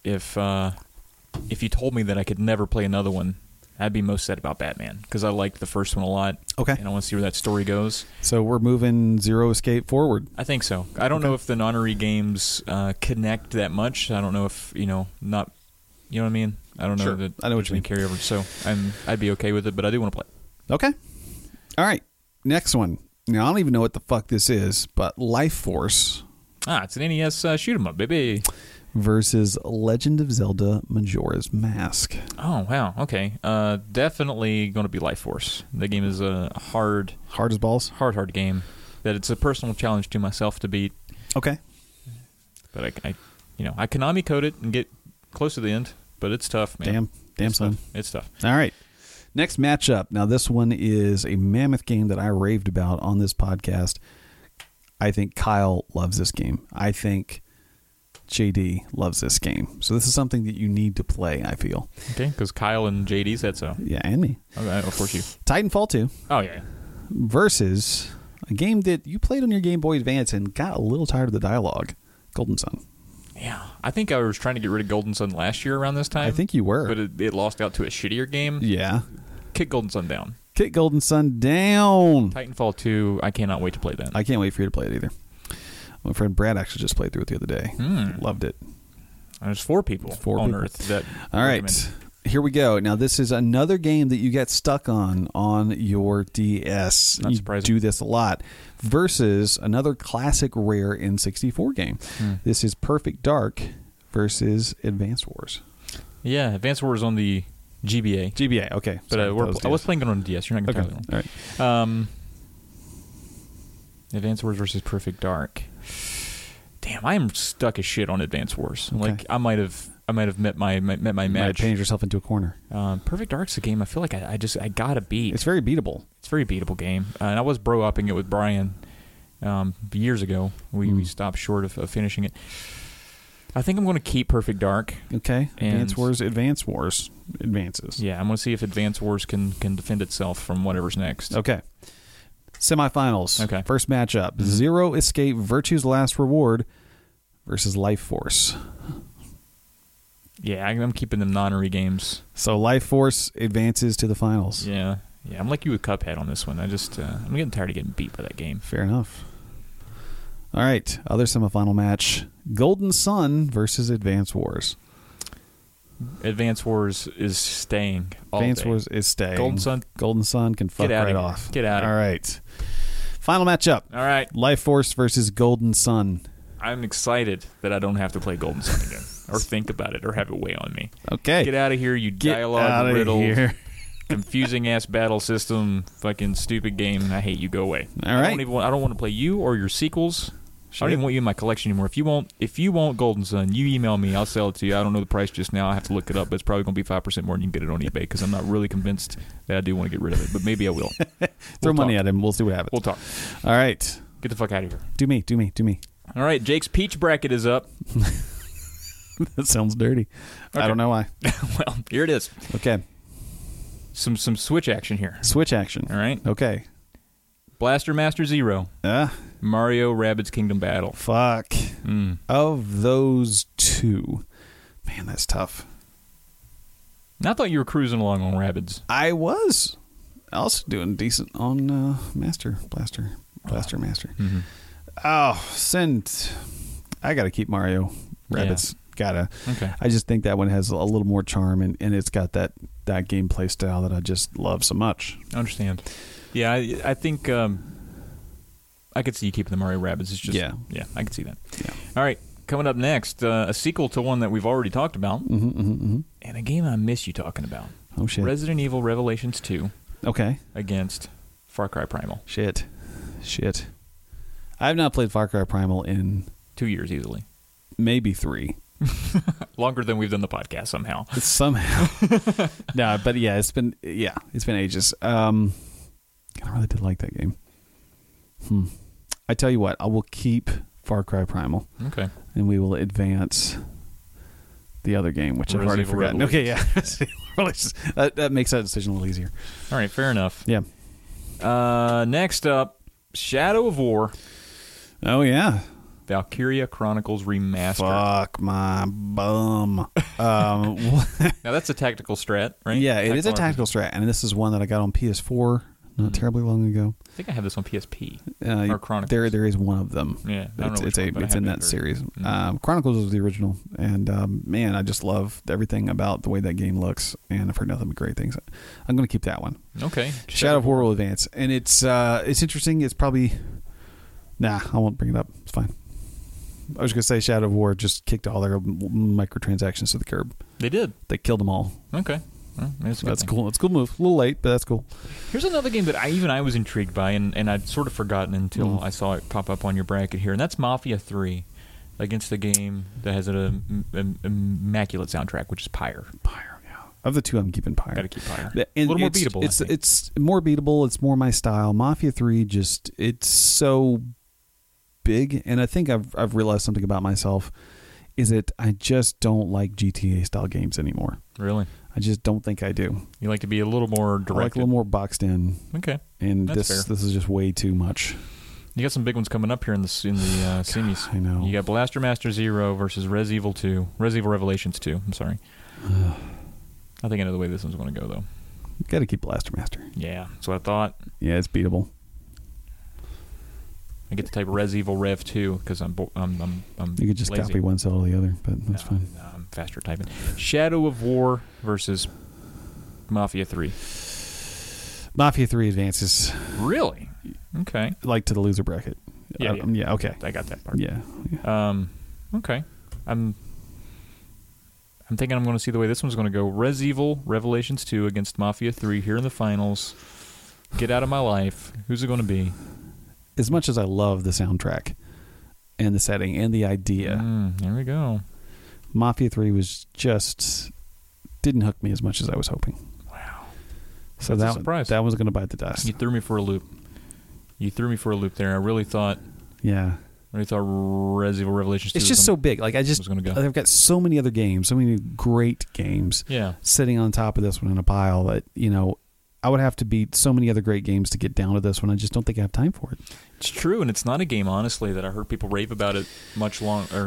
you told me that I could never play another one, I'd be most sad about Batman, because I liked the first one a lot. Okay. And I want to see where that story goes. So we're moving Zero Escape forward. I think so. I don't know if the Nonary games connect that much. I don't know if, not, you know what I mean? I don't know that I know what you mean. Carry over. So I'd be okay with it, but I do want to play. Okay. All right. Next one. Now, I don't even know what the fuck this is, but Life Force. It's an NES shoot 'em up, baby. Versus Legend of Zelda Majora's Mask. Oh, wow. Okay. Definitely going to be Life Force. The game is a hard as balls? Hard game. That it's a personal challenge to myself to beat. Okay. But I Konami code it and get close to the end, but it's tough, man. Damn son. Tough. It's tough. All right. Next matchup. Now, this one is a mammoth game that I raved about on this podcast. I think Kyle loves this game. I think JD loves this game. So this is something that you need to play, I feel. Okay, because Kyle and JD said so. Yeah, and me. Okay, of course you. Titanfall 2. Oh, yeah. Versus a game that you played on your Game Boy Advance and got a little tired of the dialogue, Golden Sun. Yeah, I think I was trying to get rid of Golden Sun last year around this time. I think you were. But it lost out to a shittier game. Yeah. Kick Golden Sun down. Kick Golden Sun down. Titanfall 2, I cannot wait to play that. I can't wait for you to play it either. My friend Brad actually just played through it the other day. Loved it. There's 4 people on Earth that All right. Here we go. Now, this is another game that you get stuck on your DS. Not surprising. You do this a lot. Versus another classic rare N64 game. This is Perfect Dark versus Advance Wars. Yeah, Advance Wars on the GBA. GBA, okay. But I was playing it on DS. You're not going to tell me. All right. Advance Wars versus Perfect Dark. Damn, I am stuck as shit on Advance Wars. Okay. Like I might have met my match. You might have painted yourself into a corner. Perfect Dark's a game I feel like I gotta beat. It's very beatable. It's a very beatable game. And I was bro-upping it with Brian years ago. We stopped short of finishing it. I think I'm going to keep Perfect Dark. Okay. Advance Wars advances. Yeah, I'm going to see if Advance Wars can defend itself from whatever's next. Okay. Semifinals. Okay. First matchup. Zero Escape Virtue's Last Reward versus Life Force. Yeah, I'm keeping them Nonary games. So Life Force advances to the finals. Yeah, I'm like you with Cuphead on this one. I'm getting tired of getting beat by that game. Fair enough. All right, other semifinal match: Golden Sun versus Advance Wars. Advance Wars is staying. Advance Wars is staying. Golden Sun can fuck right off. Get out of here. All right. Final matchup. All right. Life Force versus Golden Sun. I'm excited that I don't have to play Golden Sun again, or think about it, or have it weigh on me. Okay. Get out of here, you dialogue riddle, confusing ass battle system, fucking stupid game. I hate you. Go away. All right. I don't want to play you or your sequels. I don't even want you in my collection anymore. If you want Golden Sun, you email me. I'll sell it to you. I don't know the price just now. I have to look it up, but it's probably going to be 5% more than you can get it on eBay because I'm not really convinced that I do want to get rid of it, but maybe I will. Throw money at him. We'll see what happens. We'll talk. All right. Get the fuck out of here. Do me. All right, Jake's Peach bracket is up. That sounds dirty. Okay. I don't know why. Well, here it is. Okay. Some Switch action here. Switch action. All right. Okay. Blaster Master Zero. Mario Rabbids Kingdom Battle. Fuck. Of those two, man, that's tough. I thought you were cruising along on Rabbids. I was also doing decent on Blaster Master. Mm-hmm. I got to keep Mario Rabbids. Yeah. Gotta. Okay. I just think that one has a little more charm, and it's got that gameplay style that I just love so much. I understand. Yeah, I think I could see you keeping the Mario Rabbids. It's just yeah, I could see that. Yeah. All right, coming up next, a sequel to one that we've already talked about, and a game I miss you talking about. Oh shit! Resident Evil Revelations 2. Okay. Against Far Cry Primal. Shit. I have not played Far Cry Primal in 2 years easily. Maybe 3. Longer than we've done the podcast somehow. No, but yeah, it's been ages. I really did like that game. I tell you what, I will keep Far Cry Primal. Okay. And we will advance the other game, which I've already forgotten. Okay, yeah. That makes that decision a little easier. All right, fair enough. Yeah. Next up, Shadow of War. Oh, yeah. Valkyria Chronicles Remastered. Fuck my bum. Now, that's a tactical strat, right? Yeah, it is a tactical strat, and this is one that I got on PS4 not terribly long ago. I think I have this on PSP. Or Chronicles. There is one of them. Yeah, I don't know it's in that series. Chronicles was the original, and man, I just love everything about the way that game looks, and I've heard nothing but great things. I'm going to keep that one. Okay. Shadow of War will advance, and it's interesting. It's probably I won't bring it up. It's fine. I was going to say Shadow of War just kicked all their microtransactions to the curb. They did. They killed them all. Okay. Well, that's cool. It's a cool move. A little late, but that's cool. Here's another game that I was intrigued by, and I'd sort of forgotten until I saw it pop up on your bracket here, and that's Mafia 3 against the game that has an immaculate soundtrack, which is Pyre. Pyre, yeah. Of the two, I'm keeping Pyre. Got to keep Pyre. A little more beatable. It's more beatable. It's more my style. Mafia 3 it's so big, and I think I've realized something about myself is that I just don't like GTA style games anymore. Really? I just don't think I do. You like to be a little more directed. I like a little more boxed in. Okay. And this is just way too much. You got some big ones coming up here in the semis. I know. You got Blaster Master Zero versus Res Evil Revelations 2. I'm sorry. I think I know the way this one's going to go, though. You got to keep Blaster Master. Yeah, that's what I thought. Yeah, it's beatable. I get to type Res Evil Rev 2 because I'm you could just lazy. Copy one, sell the other, but that's fine. No, I'm faster typing. Shadow of War versus Mafia 3. Mafia 3 advances. Really? Okay. Like to the loser bracket. Yeah. Yeah. Okay. I got that part. Yeah. Okay. I'm thinking I'm going to see the way this one's going to go. Res Evil Revelations 2 against Mafia 3 here in the finals. Get out of my life. Who's it going to be? As much as I love the soundtrack and the setting and the idea, there we go. Mafia 3 was didn't hook me as much as I was hoping. Wow. So that's a surprise. That was going to bite the dust. You threw me for a loop. There. I really thought. Yeah. Res Evil Revelations 2. It's just so big. Like I've got so many other games, so many great games. Yeah. Sitting on top of this one in a pile that I would have to beat so many other great games to get down to this one. I just don't think I have time for it. It's true, and it's not a game, honestly, that I heard people rave about it much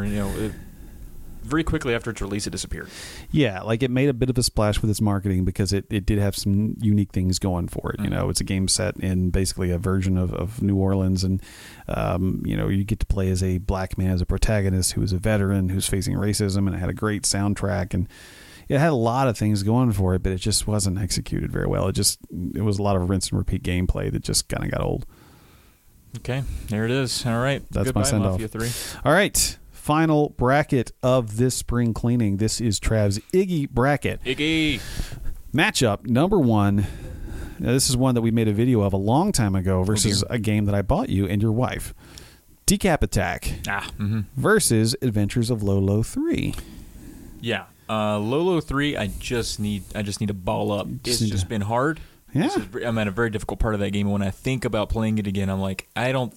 very quickly after its release, it disappeared. Yeah, like it made a bit of a splash with its marketing because it did have some unique things going for it. Mm-hmm. It's a game set in basically a version of New Orleans, and you get to play as a black man as a protagonist who is a veteran who's facing racism, and it had a great soundtrack, and it had a lot of things going for it, but it just wasn't executed very well. It was a lot of rinse and repeat gameplay that just kind of got old. Okay, there it is. All right. That's Goodbye, my send-off. Mafia 3. All right. Final bracket of this spring cleaning. This is Trav's Iggy bracket. Iggy. Matchup number 1. Now, this is one that we made a video of a long time ago versus a game that I bought you and your wife. Decap Attack versus Adventures of Lolo 3. Yeah. Lolo 3, I just need to ball up. It's just been hard. Yeah. I'm at a very difficult part of that game. When I think about playing it again, I'm like, I'm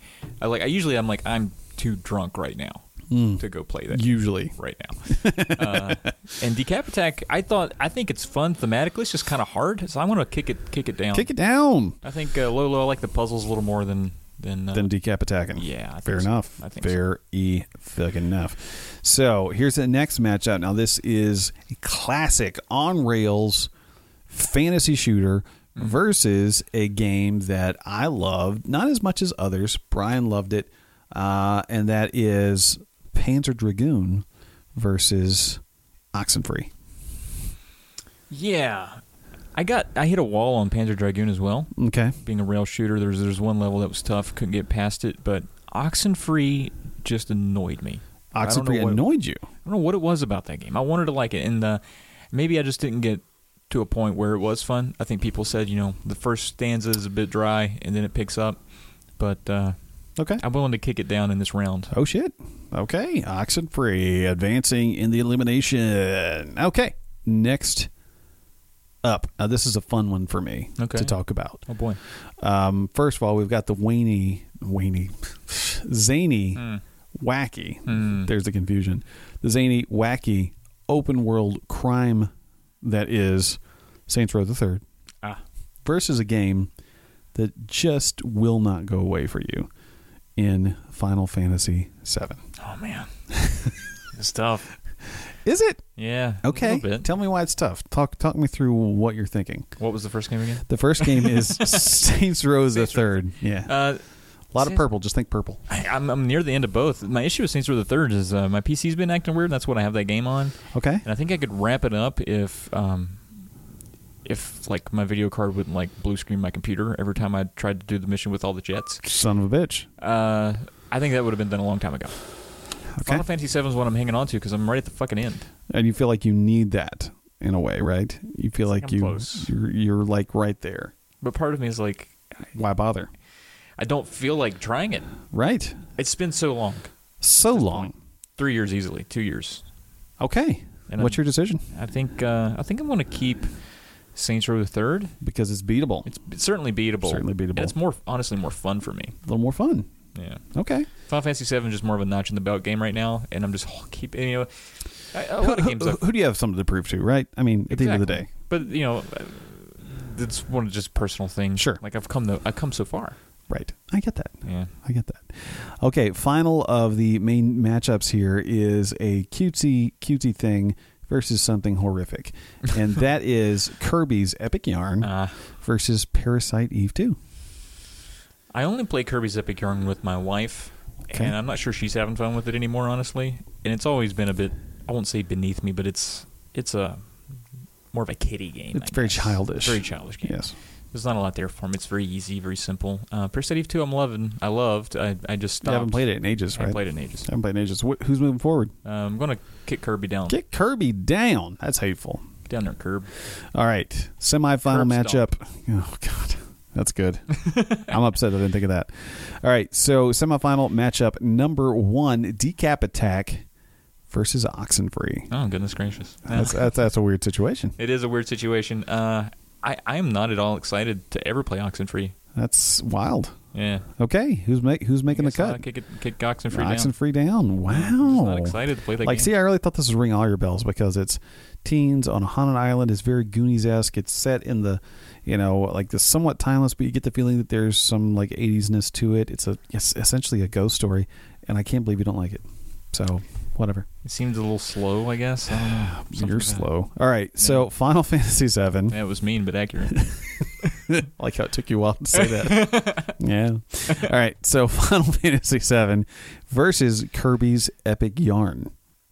too drunk right now to go play that. Usually. Right now. And Decap Attack, I think it's fun thematically. It's just kind of hard. So I want to kick it down. Kick it down. I think Lolo, I like the puzzles a little more than Decap Attacking. Yeah. Fair enough. I think Fair fucking enough. So here's the next matchup. Now this is a classic on rails fantasy shooter versus a game that I loved, not as much as others. Brian loved it, and that is Panzer Dragoon versus Oxenfree. Yeah. I hit a wall on Panzer Dragoon as well. Okay. Being a rail shooter, there's one level that was tough, couldn't get past it, but Oxenfree just annoyed me. Oxenfree annoyed you? I don't know what it was about that game. I wanted to like it, and maybe I just didn't get to a point where it was fun. I think people said, the first stanza is a bit dry, and then it picks up, but okay, I'm willing to kick it down in this round. Oh, shit. Okay, Oxenfree advancing in the elimination. Okay, next up. Now, this is a fun one for me to talk about. Oh, boy. First of all, we've got the zany, wacky. There's the confusion. The zany, wacky, open-world crime that is Saints Row the Third versus a game that just will not go away for you in Final Fantasy VII. Oh, man. It's tough. Is it? Yeah. Okay. A little bit. Tell me why it's tough. Talk me through what you're thinking. What was the first game again? The first game is Saints Row the Third. Yeah. A lot of purple. Just think purple. I'm near the end of both. My issue with Saints Row the Third is my PC's been acting weird. That's what I have that game on. Okay. And I think I could wrap it up if like my video card wouldn't like blue screen my computer every time I tried to do the mission with all the jets. Son of a bitch. I think that would have been done a long time ago. Okay. Final Fantasy VII is what I'm hanging on to because I'm right at the fucking end. And you feel like you need that in a way, right? You feel like you're like right there. But part of me is like, why bother? I don't feel like trying it. Right. It's been so long. So long. 3 years easily. 2 years. Okay. And what's your decision? I think I'm going to keep Saints Row the Third because it's beatable. It's certainly beatable. And it's honestly more fun for me. A little more fun. Yeah. Okay. Final Fantasy VII is just more of a notch in the belt game right now, and I'm just keeping a lot of games. Who do you have something to prove to, right? I mean, at the end of the day. But it's one of just personal things. Sure. Like I've come so far. Right. I get that. Yeah. I get that. Okay. Final of the main matchups here is a cutesy thing versus something horrific, and that is Kirby's Epic Yarn versus Parasite Eve 2. I only play Kirby's Epic Yarn with my wife, and I'm not sure she's having fun with it anymore, honestly. And it's always been a bit, I won't say beneath me, but it's a more of a kiddie game. It's very childish. Very childish game. Yes. There's not a lot there for me. It's very easy, very simple. Parasite Eve 2 I loved. I just stopped. You haven't played it in ages, right? I haven't played it in ages. Haven't played it in ages. Who's moving forward? I'm going to kick Kirby down. Kick Kirby down? That's hateful. Get down there, Kirb. All right. Semifinal matchup. Oh, God. That's good. I'm upset I didn't think of that. All right, so semifinal matchup number 1, Decap Attack versus Oxenfree. Oh, goodness gracious. That's a weird situation. It is a weird situation. I am not at all excited to ever play Oxenfree. That's wild. Yeah. Okay, who's making the cut? Kick Oxenfree down. Oxenfree down. Wow. I'm just not excited to play that game. See, I really thought this was ring all your bells because it's teens on a haunted island. It's very Goonies-esque. It's set in the, like this somewhat timeless, but you get the feeling that there's some like 80s-ness to it. It's essentially a ghost story, and I can't believe you don't like it. So, whatever. It seems a little slow, I guess. You're slow. All right, so Final Fantasy VII. Yeah, it was mean but accurate. Like how it took you a while to say that. Yeah. All right, so Final Fantasy VII versus Kirby's Epic Yarn.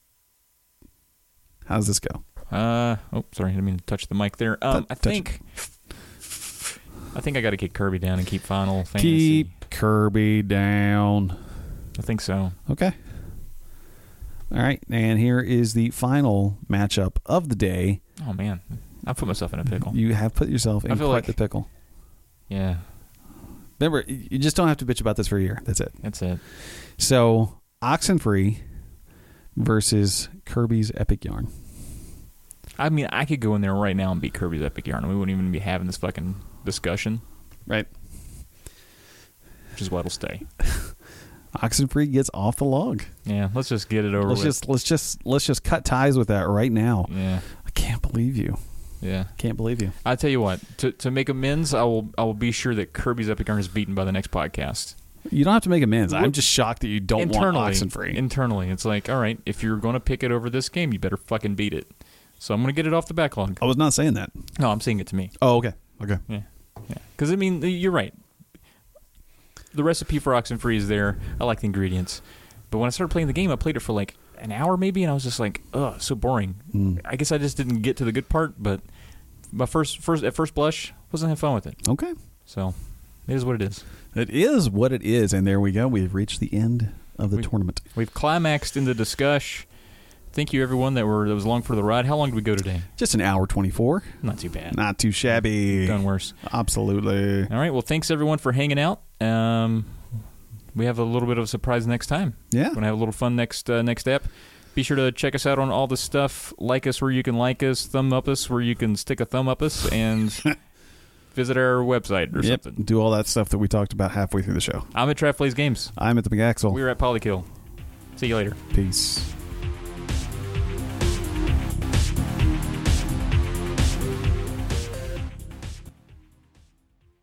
How does this go? Sorry, I didn't mean to touch the mic there. I think I got to kick Kirby down and keep Final Fantasy. Keep Kirby down. I think so. Okay. All right, and here is the final matchup of the day. Oh, man. I put myself in a pickle. You have put yourself in quite the pickle. Yeah. Remember, you just don't have to bitch about this for a year. That's it. That's it. So, Oxenfree versus Kirby's Epic Yarn. I mean, I could go in there right now and beat Kirby's Epic Yarn, and we wouldn't even be having this fucking discussion. Right. Which is what'll stay. Oxenfree gets off the log. Yeah, let's just get it over with. Let's just cut ties with that right now. Yeah. I can't believe you. Yeah. Can't believe you. I tell you what, to make amends, I will be sure that Kirby's Epic Yarn is beaten by the next podcast. You don't have to make amends. I'm just shocked that you don't want Oxenfree. Internally, it's like, all right, if you're going to pick it over this game, you better fucking beat it. So I'm going to get it off the backlog. I was not saying that. No, I'm saying it to me. Oh, okay. Okay. Yeah. Because, I mean, you're right. The recipe for Oxenfree is there. I like the ingredients. But when I started playing the game, I played it for like an hour maybe, and I was just like, ugh, so boring. I guess I just didn't get to the good part, but my first blush, wasn't having fun with it. Okay. So, it is what it is. It is what it is, and there we go. We've reached the end of the tournament. We've climaxed in the discussion. Thank you, everyone, that was along for the ride. How long did we go today? Just an hour 24. Not too bad. Not too shabby. Done worse. Absolutely. All right. Well, thanks, everyone, for hanging out. We have a little bit of a surprise next time. Yeah. We're going to have a little fun next ep. Be sure to check us out on all the stuff. Like us where you can like us. Thumb up us where you can stick a thumb up us. And visit our website or something. Do all that stuff that we talked about halfway through the show. I'm at Trav Plays Games. I'm at the McAxle. We're at Polykill. See you later. Peace.